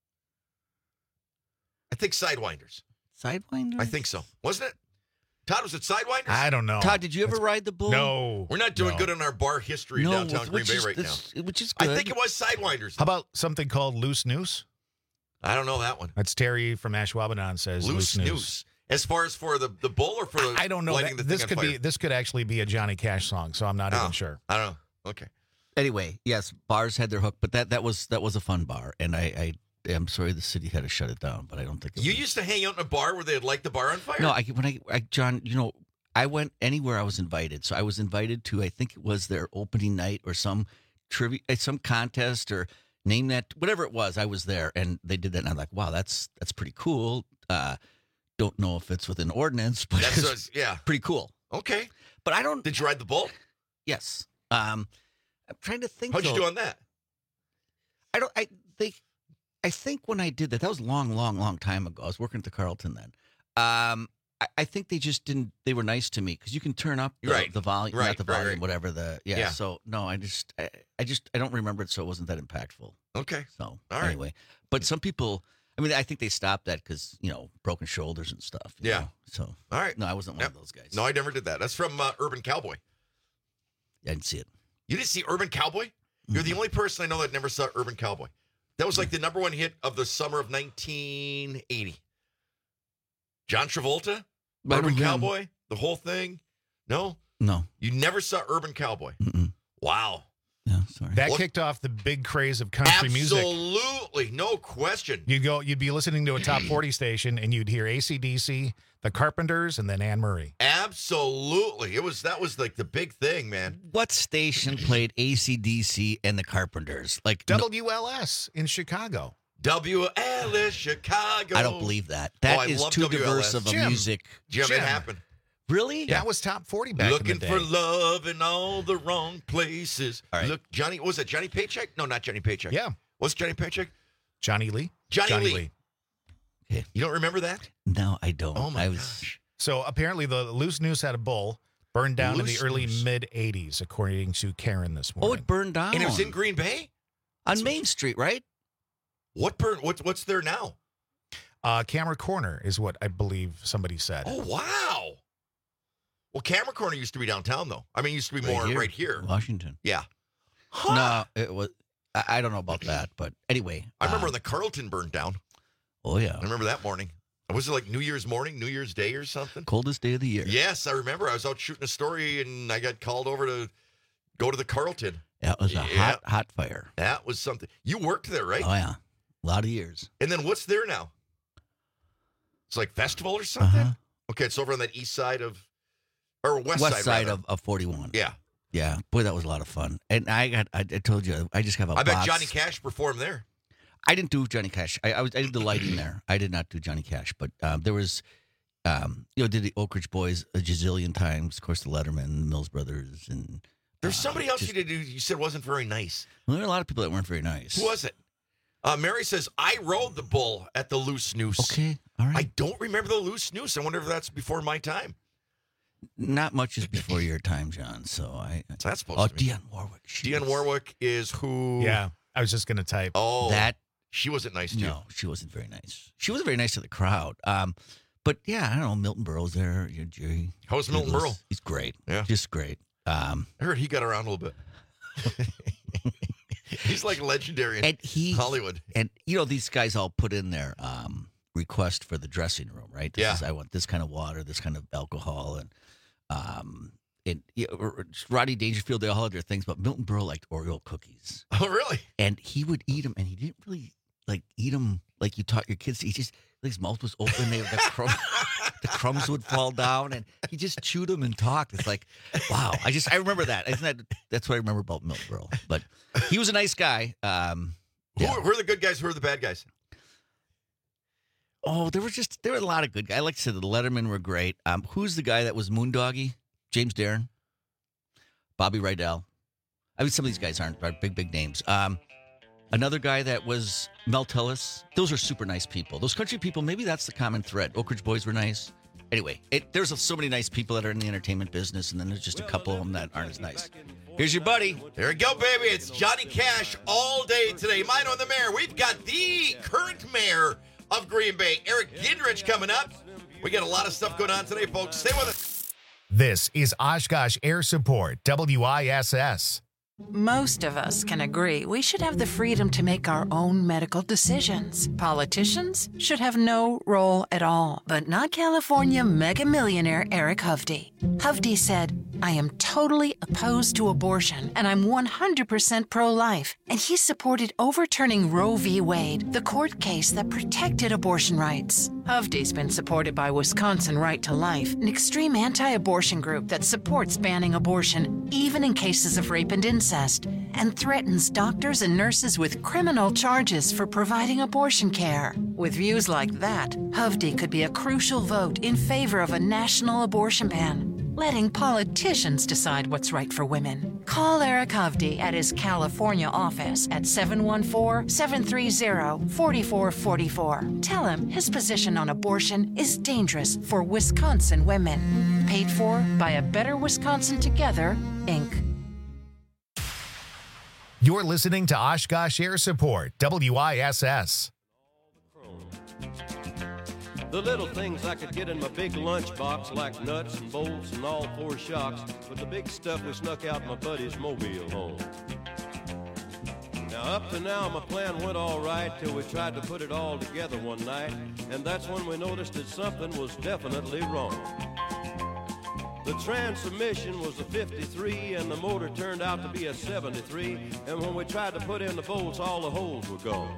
S15: I think Sidewinders.
S16: Sidewinders?
S15: I think so. Wasn't it? Todd, was it Sidewinders?
S1: I don't know.
S16: Todd, did you ever ride the bull?
S1: No.
S15: We're not doing good in our bar history in downtown Green Bay right now.
S16: Which is good.
S15: I think it was Sidewinders.
S1: How about something called Loose Noose?
S15: I don't know that one.
S1: That's Terry from Ashwaubenon says Loose Noose.
S15: As far as for the bull or for
S1: I don't know.
S15: lighting the
S1: This
S15: thing
S1: could
S15: on
S1: be
S15: fire?
S1: this could actually be a Johnny Cash song, so I'm not even sure.
S15: I don't know. Okay.
S16: Anyway, yes, bars had their hook, but that was a fun bar, and I am sorry the city had to shut it down, but I don't think
S15: You used to hang out in a bar where they'd light the bar on fire?
S16: No, John, I went anywhere I was invited. So I was invited to, I think it was their opening night or some trivia, some contest or name that, whatever it was. I was there and they did that. And I'm like, wow, that's pretty cool. Don't know if it's within ordinance, but it's pretty cool.
S15: Okay.
S16: But I don't.
S15: Did you ride the bull?
S16: Yes. I'm trying to think.
S15: How'd you do on that?
S16: I think when I did that was a long time ago. I was working at the Carlton then. I think they just didn't. They were nice to me because you can turn up the volume, not the volume, whatever the yeah. So no, I don't remember it, so it wasn't that impactful.
S15: Okay.
S16: So
S15: all right.
S16: Anyway, but some people, I mean, I think they stopped that because broken shoulders and stuff. you know? So
S15: all right.
S16: No, I wasn't one of those guys.
S15: No, I never did that. That's from Urban Cowboy.
S16: I didn't see it.
S15: You didn't see Urban Cowboy? You're the only person I know that never saw Urban Cowboy. That was like the number one hit of the summer of 1980. John Travolta, Urban Cowboy, the whole thing. No?
S16: No.
S15: You never saw Urban Cowboy?
S16: Mm-mm.
S15: Wow.
S16: Yeah, sorry.
S1: That kicked off the big craze of country music.
S15: Absolutely, no question.
S1: You'd be listening to a top 40 station and you'd hear AC/DC, the Carpenters, and then Anne Murray.
S15: Absolutely. That was like the big thing, man.
S16: What station played AC/DC and the Carpenters? Like
S1: WLS in Chicago.
S15: WLS Chicago.
S16: I don't believe that. That is too diverse of a music.
S15: Jim, it happened.
S16: Really?
S1: That was top 40 back
S15: Looking
S1: in the day.
S15: for love in all the wrong places.
S16: All right.
S15: Look, Johnny, was it Johnny Paycheck? No, not Johnny Paycheck.
S1: Yeah.
S15: What's Johnny Paycheck?
S1: Johnny Lee.
S15: Johnny Lee.
S16: Okay.
S15: You don't remember that?
S16: No, I don't.
S15: Oh, my gosh.
S1: So apparently the Loose Noose had a bull burned down in the early mid-'80s, according to Karen this morning.
S16: Oh, it burned down.
S15: And it was in Green Bay?
S16: On Main Street, right?
S15: What burned? What's there now?
S1: Camera Corner is what I believe somebody said.
S15: Oh, wow. Well, Camera Corner used to be downtown, though. I mean, it used to be more right here.
S16: Washington.
S15: Yeah.
S16: No, it was. I don't know about that, but anyway.
S15: I remember the Carlton burned down.
S16: Oh, yeah.
S15: I remember that morning. Was it like New Year's morning, New Year's Day or something?
S16: Coldest day of the year.
S15: Yes, I remember. I was out shooting a story, and I got called over to go to the Carlton.
S16: That was a hot fire.
S15: That was something. You worked there, right?
S16: Oh, yeah. A lot of years.
S15: And then what's there now? It's like festival or something?
S16: Uh-huh.
S15: Okay, it's over on that east side of, or west
S16: side
S15: rather.
S16: of 41.
S15: Yeah.
S16: Yeah. Boy, that was a lot of fun. And I told you, I just have a
S15: I bet
S16: box.
S15: Johnny Cash performed there.
S16: I didn't do Johnny Cash. I did the lighting there. I did not do Johnny Cash, but there was, did the Oak Ridge Boys a gazillion times. Of course, the Letterman, the Mills Brothers, and
S15: There's somebody else you said wasn't very nice.
S16: Well, there are a lot of people that weren't very nice.
S15: Who was it? Mary says, I rode the bull at the Loose Noose.
S16: Okay, all right.
S15: I don't remember the Loose Noose. I wonder if that's before my time.
S16: Not much is before your time, John. So
S15: that's supposed to be.
S16: Dionne Warwick.
S15: Dionne Warwick is who?
S1: Yeah, I was just going to type.
S15: Oh,
S16: that
S15: she wasn't nice to you.
S16: No, she wasn't very nice. She wasn't very nice to the crowd. But yeah, I don't know. Milton Berle's there. Jerry.
S15: How's Milton Berle?
S16: He's great.
S15: Yeah,
S16: just great.
S15: I heard he got around a little bit. He's like legendary in Hollywood.
S16: And these guys all put in their request for the dressing room, right? I want this kind of water, this kind of alcohol, and Rodney Dangerfield. They all had their things, but Milton Berle liked Oreo cookies.
S15: Oh, really?
S16: And he would eat them, and he didn't really eat them like you taught your kids to eat. Just his mouth was open, the crumbs would fall down, and he just chewed them and talked. It's like, wow. I remember that. That's what I remember about Milton Berle. But he was a nice guy.
S15: Who are the good guys? Who are the bad guys?
S16: Oh, there were a lot of good guys. Like I said, the Lettermen were great. Who's the guy that was Moondoggy? James Darren, Bobby Rydell. I mean, some of these guys aren't big names. Another guy that was Mel Tillis. Those are super nice people. Those country people, maybe that's the common thread. Oak Ridge Boys were nice. Anyway, there's so many nice people that are in the entertainment business, and then there's just a couple of them that aren't as nice. Here's your buddy.
S15: There we go, baby. It's Johnny Cash all day today. Mine on the mayor. We've got the current mayor of Green Bay, Eric Gingrich, coming up. We got a lot of stuff going on today, folks. Stay with us.
S1: This is Oshkosh Air Support, WISS.
S6: Most of us can agree we should have the freedom to make our own medical decisions. Politicians should have no role at all, but not California mega millionaire Eric Hovde. Hovde said, I am totally opposed to abortion, and I'm 100% pro-life. And he supported overturning Roe v. Wade, the court case that protected abortion rights. Hovde's been supported by Wisconsin Right to Life, an extreme anti-abortion group that supports banning abortion, even in cases of rape and incest, and threatens doctors and nurses with criminal charges for providing abortion care. With views like that, Hovde could be a crucial vote in favor of a national abortion ban, letting politicians decide what's right for women. Call Eric Hovde at his California office at 714-730-4444. Tell him his position on abortion is dangerous for Wisconsin women. Paid for by A Better Wisconsin Together, Inc.
S1: You're listening to Oshkosh Air Support, WISS.
S20: The little things I could get in my big lunchbox, like nuts and bolts and all four shocks, but the big stuff we snuck out my buddy's mobile home. Now up to now my plan went all right till we tried to put it all together one night, and that's when we noticed that something was definitely wrong. The transmission was a 53 and the motor turned out to be a 73, and when we tried to put in the bolts, all the holes were gone.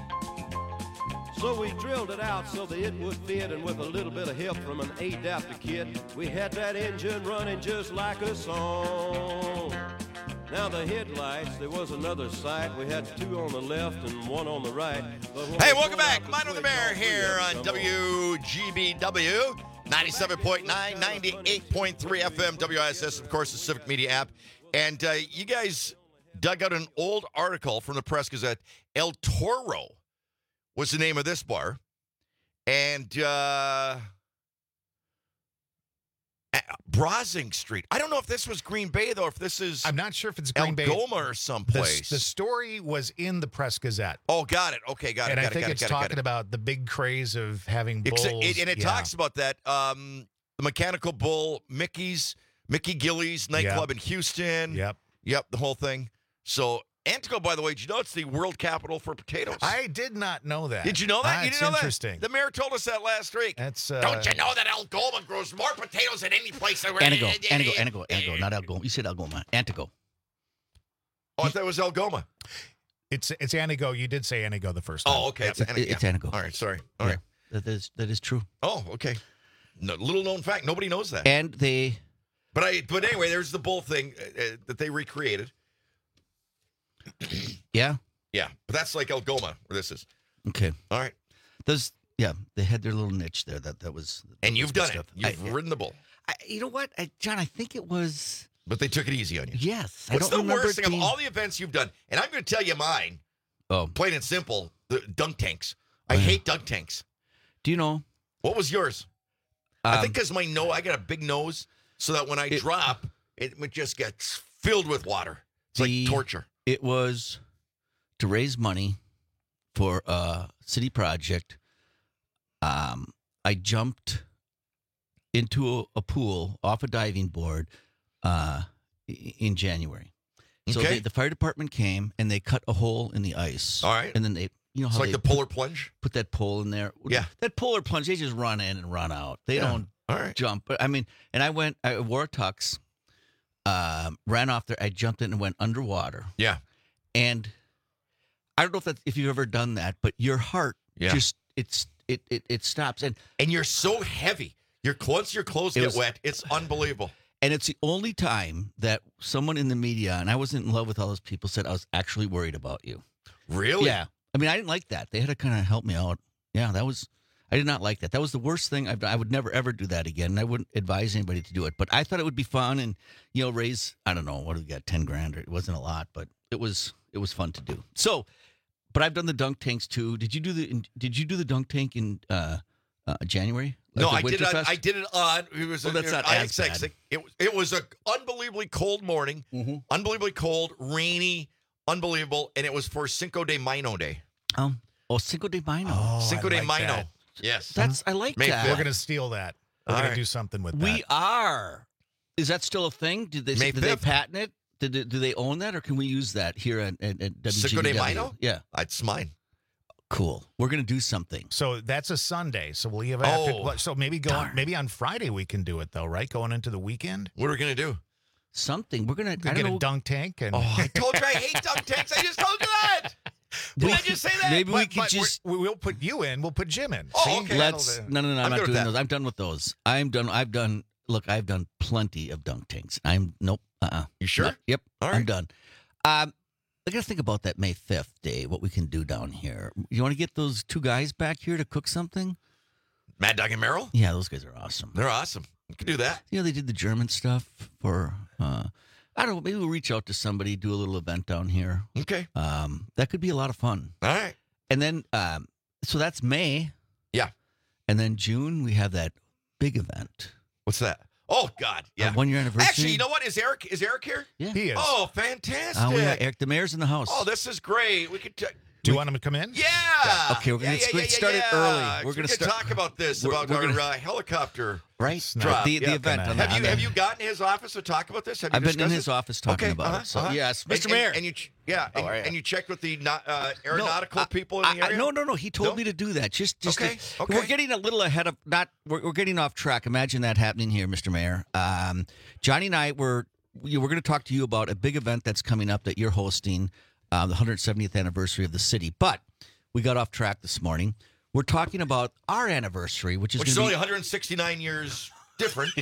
S20: So we drilled it out so that it would fit, and with a little bit of help from an adapter kit, we had that engine running just like a song. Now the headlights, there was another sight. We had two on the left and one on the right.
S15: Hey, welcome back. Mine on the Mayor here on WGBW. 97.9, 98.3 FM, WISS, of course, the Civic Media app. And you guys dug out an old article from the Press Gazette. El Toro was the name of this bar. And Browsing Street. I don't know if this was Green Bay, though, if this is
S1: I'm not sure if it's Green Bay.
S15: Algoma or someplace.
S1: The story was in the Press Gazette.
S15: Oh, got it. Okay, got it.
S1: And I think it's talking about the big craze of having bulls.
S15: And it talks about that. The Mechanical Bull, Mickey Gillies nightclub in Houston.
S1: Yep,
S15: the whole thing. So Antigo, by the way, did you know it's the world capital for potatoes?
S1: I did not know that.
S15: Did you know that? You didn't know
S1: interesting.
S15: That? The mayor told us that last week.
S1: That's
S15: Don't you know that Algoma grows more potatoes than any place around?
S16: Antigo, not Algoma. You said Algoma. Antigo.
S15: Oh, I thought it was Algoma.
S1: It's Antigo. You did say Antigo the first time.
S15: Oh, okay.
S16: It's Antigo.
S15: All right, sorry. All right.
S16: That is true.
S15: Oh, okay. No, little known fact. Nobody knows that.
S16: And they...
S15: But anyway, there's the bull thing that they recreated.
S16: Yeah.
S15: Yeah, but that's like Algoma, where this is.
S16: Okay.
S15: All right.
S16: They had their little niche there. That was.
S15: And you've done it. You've ridden the bull.
S16: You know what, John? I think it was.
S15: But they took it easy on you.
S16: Yes.
S15: What's the worst thing of all the events you've done? And I'm going to tell you mine.
S16: Oh.
S15: Plain and simple, the dunk tanks. I hate dunk tanks.
S16: Do you know?
S15: What was yours? I think because I got a big nose, so that when I drop, it just gets filled with water. It's like torture.
S16: It was to raise money for a city project. I jumped into a pool off a diving board in January. So the fire department came and they cut a hole in the ice.
S15: All right.
S16: And then
S15: it's
S16: how
S15: like the polar plunge?
S16: Put that pole in there.
S15: Yeah.
S16: That polar plunge, they just run in and run out. They don't jump. But I wore a tux, ran off there. I jumped in and went underwater.
S15: Yeah.
S16: And I don't know if you've ever done that, but your heart just it stops. And
S15: you're so heavy. Once your clothes get wet, it's unbelievable.
S16: And it's the only time that someone in the media, and I wasn't in love with all those people, said I was actually worried about you.
S15: Really?
S16: Yeah. I mean, I didn't like that. They had to kind of help me out. Yeah, that was. I did not like that. That was the worst thing I've done. I would never, ever do that again. And I wouldn't advise anybody to do it. But I thought it would be fun and, raise, I don't know, what do we got, 10 grand? It wasn't a lot, but it was fun to do. So, but I've done the dunk tanks too. Did you do the dunk tank in January?
S15: No,
S16: Like the
S15: I
S16: Winterfest?
S15: did it on. It was
S16: that's not as bad.
S15: It was an unbelievably cold morning, unbelievably cold, rainy, unbelievable, and it was for Cinco de Mayo Day.
S16: Cinco de Mayo.
S15: Cinco de
S1: like
S15: Mayo.
S1: that.
S15: Yes,
S16: I like
S15: May
S16: that.
S1: We're going to steal that. We're going to do something with that.
S16: We are. Is that still a thing? Did they patent it? Do they own that, or can we use that here at WGBW?
S15: Cinco de Mayo?
S16: Yeah,
S15: it's mine.
S16: Cool. We're going to do something.
S1: So that's a Sunday. So we'll have to. So maybe maybe on Friday we can do it though, right? Going into the weekend.
S15: What are we going to do?
S16: Something. We're going to
S1: get a dunk tank. And
S15: I told you I hate dunk tanks. I just told you that. Did I just say that?
S16: Maybe we could just.
S1: We'll put you in. We'll put Jim in.
S15: Oh,
S1: See?
S15: okay.
S16: No. I'm not doing those. I'm done with those. I'm done. Look, I've done plenty of dunk tanks. Nope.
S15: You sure?
S16: Yep.
S15: All right.
S16: I'm done. I got to think about that May 5th day, what we can do down here. You want to get those two guys back here to cook something?
S15: Mad Dog and Merrill?
S16: Yeah, those guys are awesome.
S15: They're awesome. We can do that.
S16: They did the German stuff for, I don't know, maybe we'll reach out to somebody, do a little event down here.
S15: Okay.
S16: That could be a lot of fun.
S15: All right.
S16: And then, so that's May.
S15: Yeah.
S16: And then June, we have that big event.
S15: What's that? Oh, God. Yeah.
S16: 1 year anniversary.
S15: Actually, you know what? Is Eric here?
S16: Yeah.
S1: He is.
S15: Oh, fantastic.
S16: We got Eric. The mayor's in the house.
S15: Oh, this is great. We could.
S1: Do you want him to come in?
S15: Yeah.
S16: Okay, we're going to start it early. We're going to
S15: talk about this, about our helicopter
S16: right?
S15: drop.
S16: The event.
S15: Have you gotten to his office to talk about this?
S16: I've been in his office talking about it. So, yes, Mr. Mayor.
S15: And you checked with the aeronautical people in the area?
S16: No. He told me to do that. Just
S15: okay.
S16: We're getting a little ahead of we're getting off track. Imagine that happening here, Mr. Mayor. Johnny and I we're going to talk to you about a big event that's coming up that you're hosting, the 170th anniversary of the city. But we got off track this morning. We're talking about our anniversary, which is
S15: only 169 years different.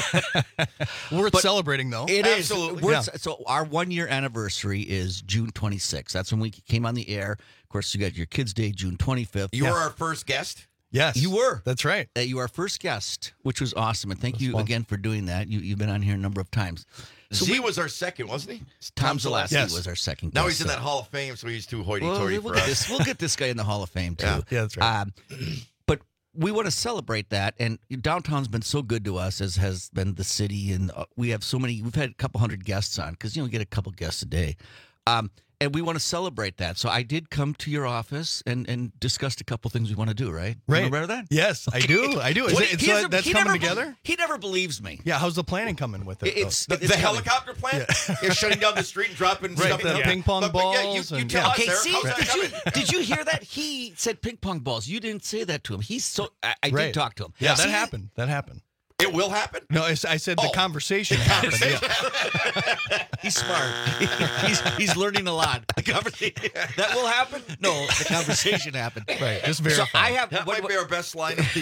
S8: Worth celebrating, though.
S16: It is.
S15: Absolutely.
S16: So our 1 year anniversary is June 26th. That's when we came on the air. Of course, you got your Kids' Day, June 25th.
S15: You were our first guest?
S8: Yes.
S16: You were.
S8: That's right.
S16: You were our first guest, which was awesome. And thank you again for doing that. You've been on here a number of times.
S15: So he was our second, wasn't he?
S16: Tom Zaleski was our second guest.
S15: Now he's in that Hall of Fame, so he's too hoity-toity for us.
S16: We'll get this guy in the Hall of Fame, too.
S8: Yeah, that's right.
S16: But we want to celebrate that. And downtown's been so good to us, as has been the city. And we've had a couple hundred guests on because, we get a couple guests a day. And we want to celebrate that. So I did come to your office and discussed a couple things we want to do, right?
S8: Right.
S16: You remember that?
S8: Yes, I do. So that's coming together?
S16: He never believes me.
S8: Yeah, how's the planning coming with it?
S16: It's
S15: the helicopter plant? It's shutting down the street and dropping stuff in
S8: ping pong balls.
S15: You tell us,
S16: okay,
S15: Eric,
S16: did you hear that? He said ping pong balls. You didn't say that to him. I did talk to him.
S8: Yeah, that happened. That happened.
S15: It will happen?
S8: No, I said the conversation happened. Yeah.
S16: He's smart. He's learning a lot. The conversation that will happen? No, the conversation happened.
S8: Right. Just verify.
S16: So
S15: that might be our best line of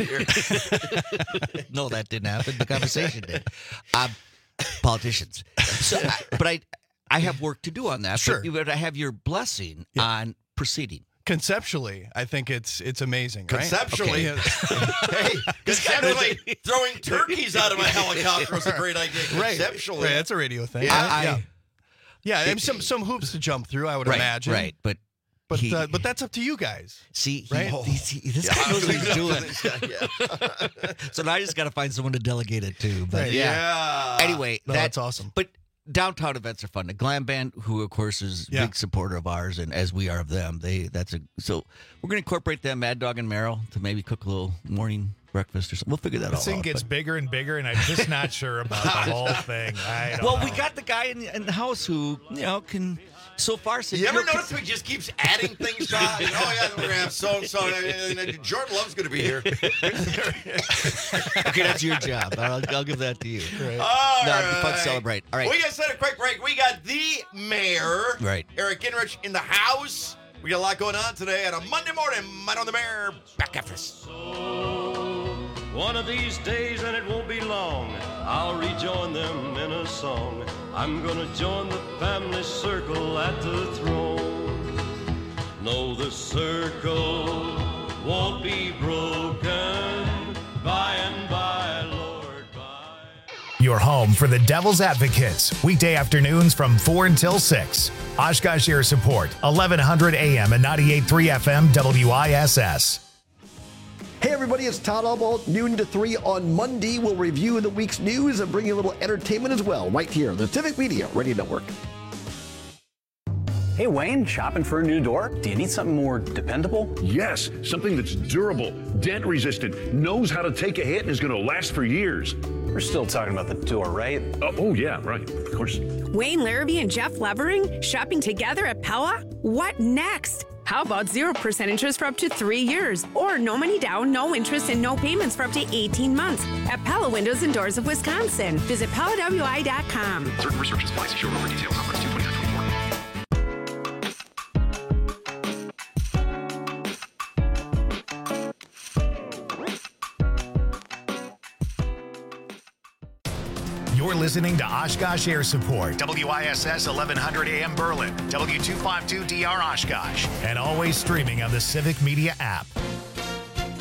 S15: the year.
S16: No, that didn't happen. The conversation did. Politicians. So, but I have work to do on that.
S8: Sure.
S16: But I have your blessing on proceeding.
S8: Conceptually, I think it's amazing. Right?
S15: Conceptually, hey, conceptually, throwing turkeys out of a helicopter was a great idea. Conceptually,
S8: right, that's a radio thing. Yeah. And some hoops to jump through, I would imagine.
S16: Right, but
S8: that's up to you guys.
S16: See,
S8: right?
S16: This guy knows what he's doing. So now I just got to find someone to delegate it to. But anyway,
S8: that's awesome.
S16: But downtown events are fun. The Glam Band, who of course is a big supporter of ours, and as we are of them, so we're going to incorporate them, Mad Dog and Merrill, to maybe cook a little morning breakfast or something. We'll figure that all out.
S1: This thing gets bigger and bigger, and I'm just not sure about the whole thing. I don't know.
S16: We got the guy in the house who can so far say.
S15: You ever notice he just keeps adding things to it? We're going to have so-and-so. Jordan Love's going to be here.
S16: Okay, that's your job. I'll give that to you.
S15: Right.
S16: It'd be fun to celebrate. All right.
S15: We got to set a quick break. We got the mayor, Eric Gingrich, in the house. We got a lot going on today on a Monday morning. Might on the Mayor. Back after this.
S20: One of these days, and it won't be long, I'll rejoin them in a song. I'm gonna join the family circle at the throne. Know the circle won't be broken by and by, Lord, by.
S1: Your home for the Devil's Advocates, weekday afternoons from 4 until 6. Oshkosh Air Support, 1100 AM and 98.3 FM WISS.
S23: Hey everybody, it's Todd Albaugh, noon to 3 on Monday. We'll review the week's news and bring you a little entertainment as well, right here, the Civic Media Radio Network.
S9: Hey Wayne, shopping for a new door? Do you need something more dependable?
S10: Yes, something that's durable, dent resistant, knows how to take a hit, and is going to last for years.
S9: We're still talking about the door, right?
S10: Oh yeah, right, of course.
S11: Wayne Larrabee and Jeff Levering shopping together at Pella? What next? How about 0% interest for up to 3 years? Or no money down, no interest, and no payments for up to 18 months at Pella Windows and Doors of Wisconsin. Visit PellaWI.com.
S10: Certain restrictions apply. See showroom for details. Offers 2/29/24.
S1: You're listening to Oshkosh Air Support, WISS 1100 AM Berlin, W252DR Oshkosh, and always streaming on the Civic Media app.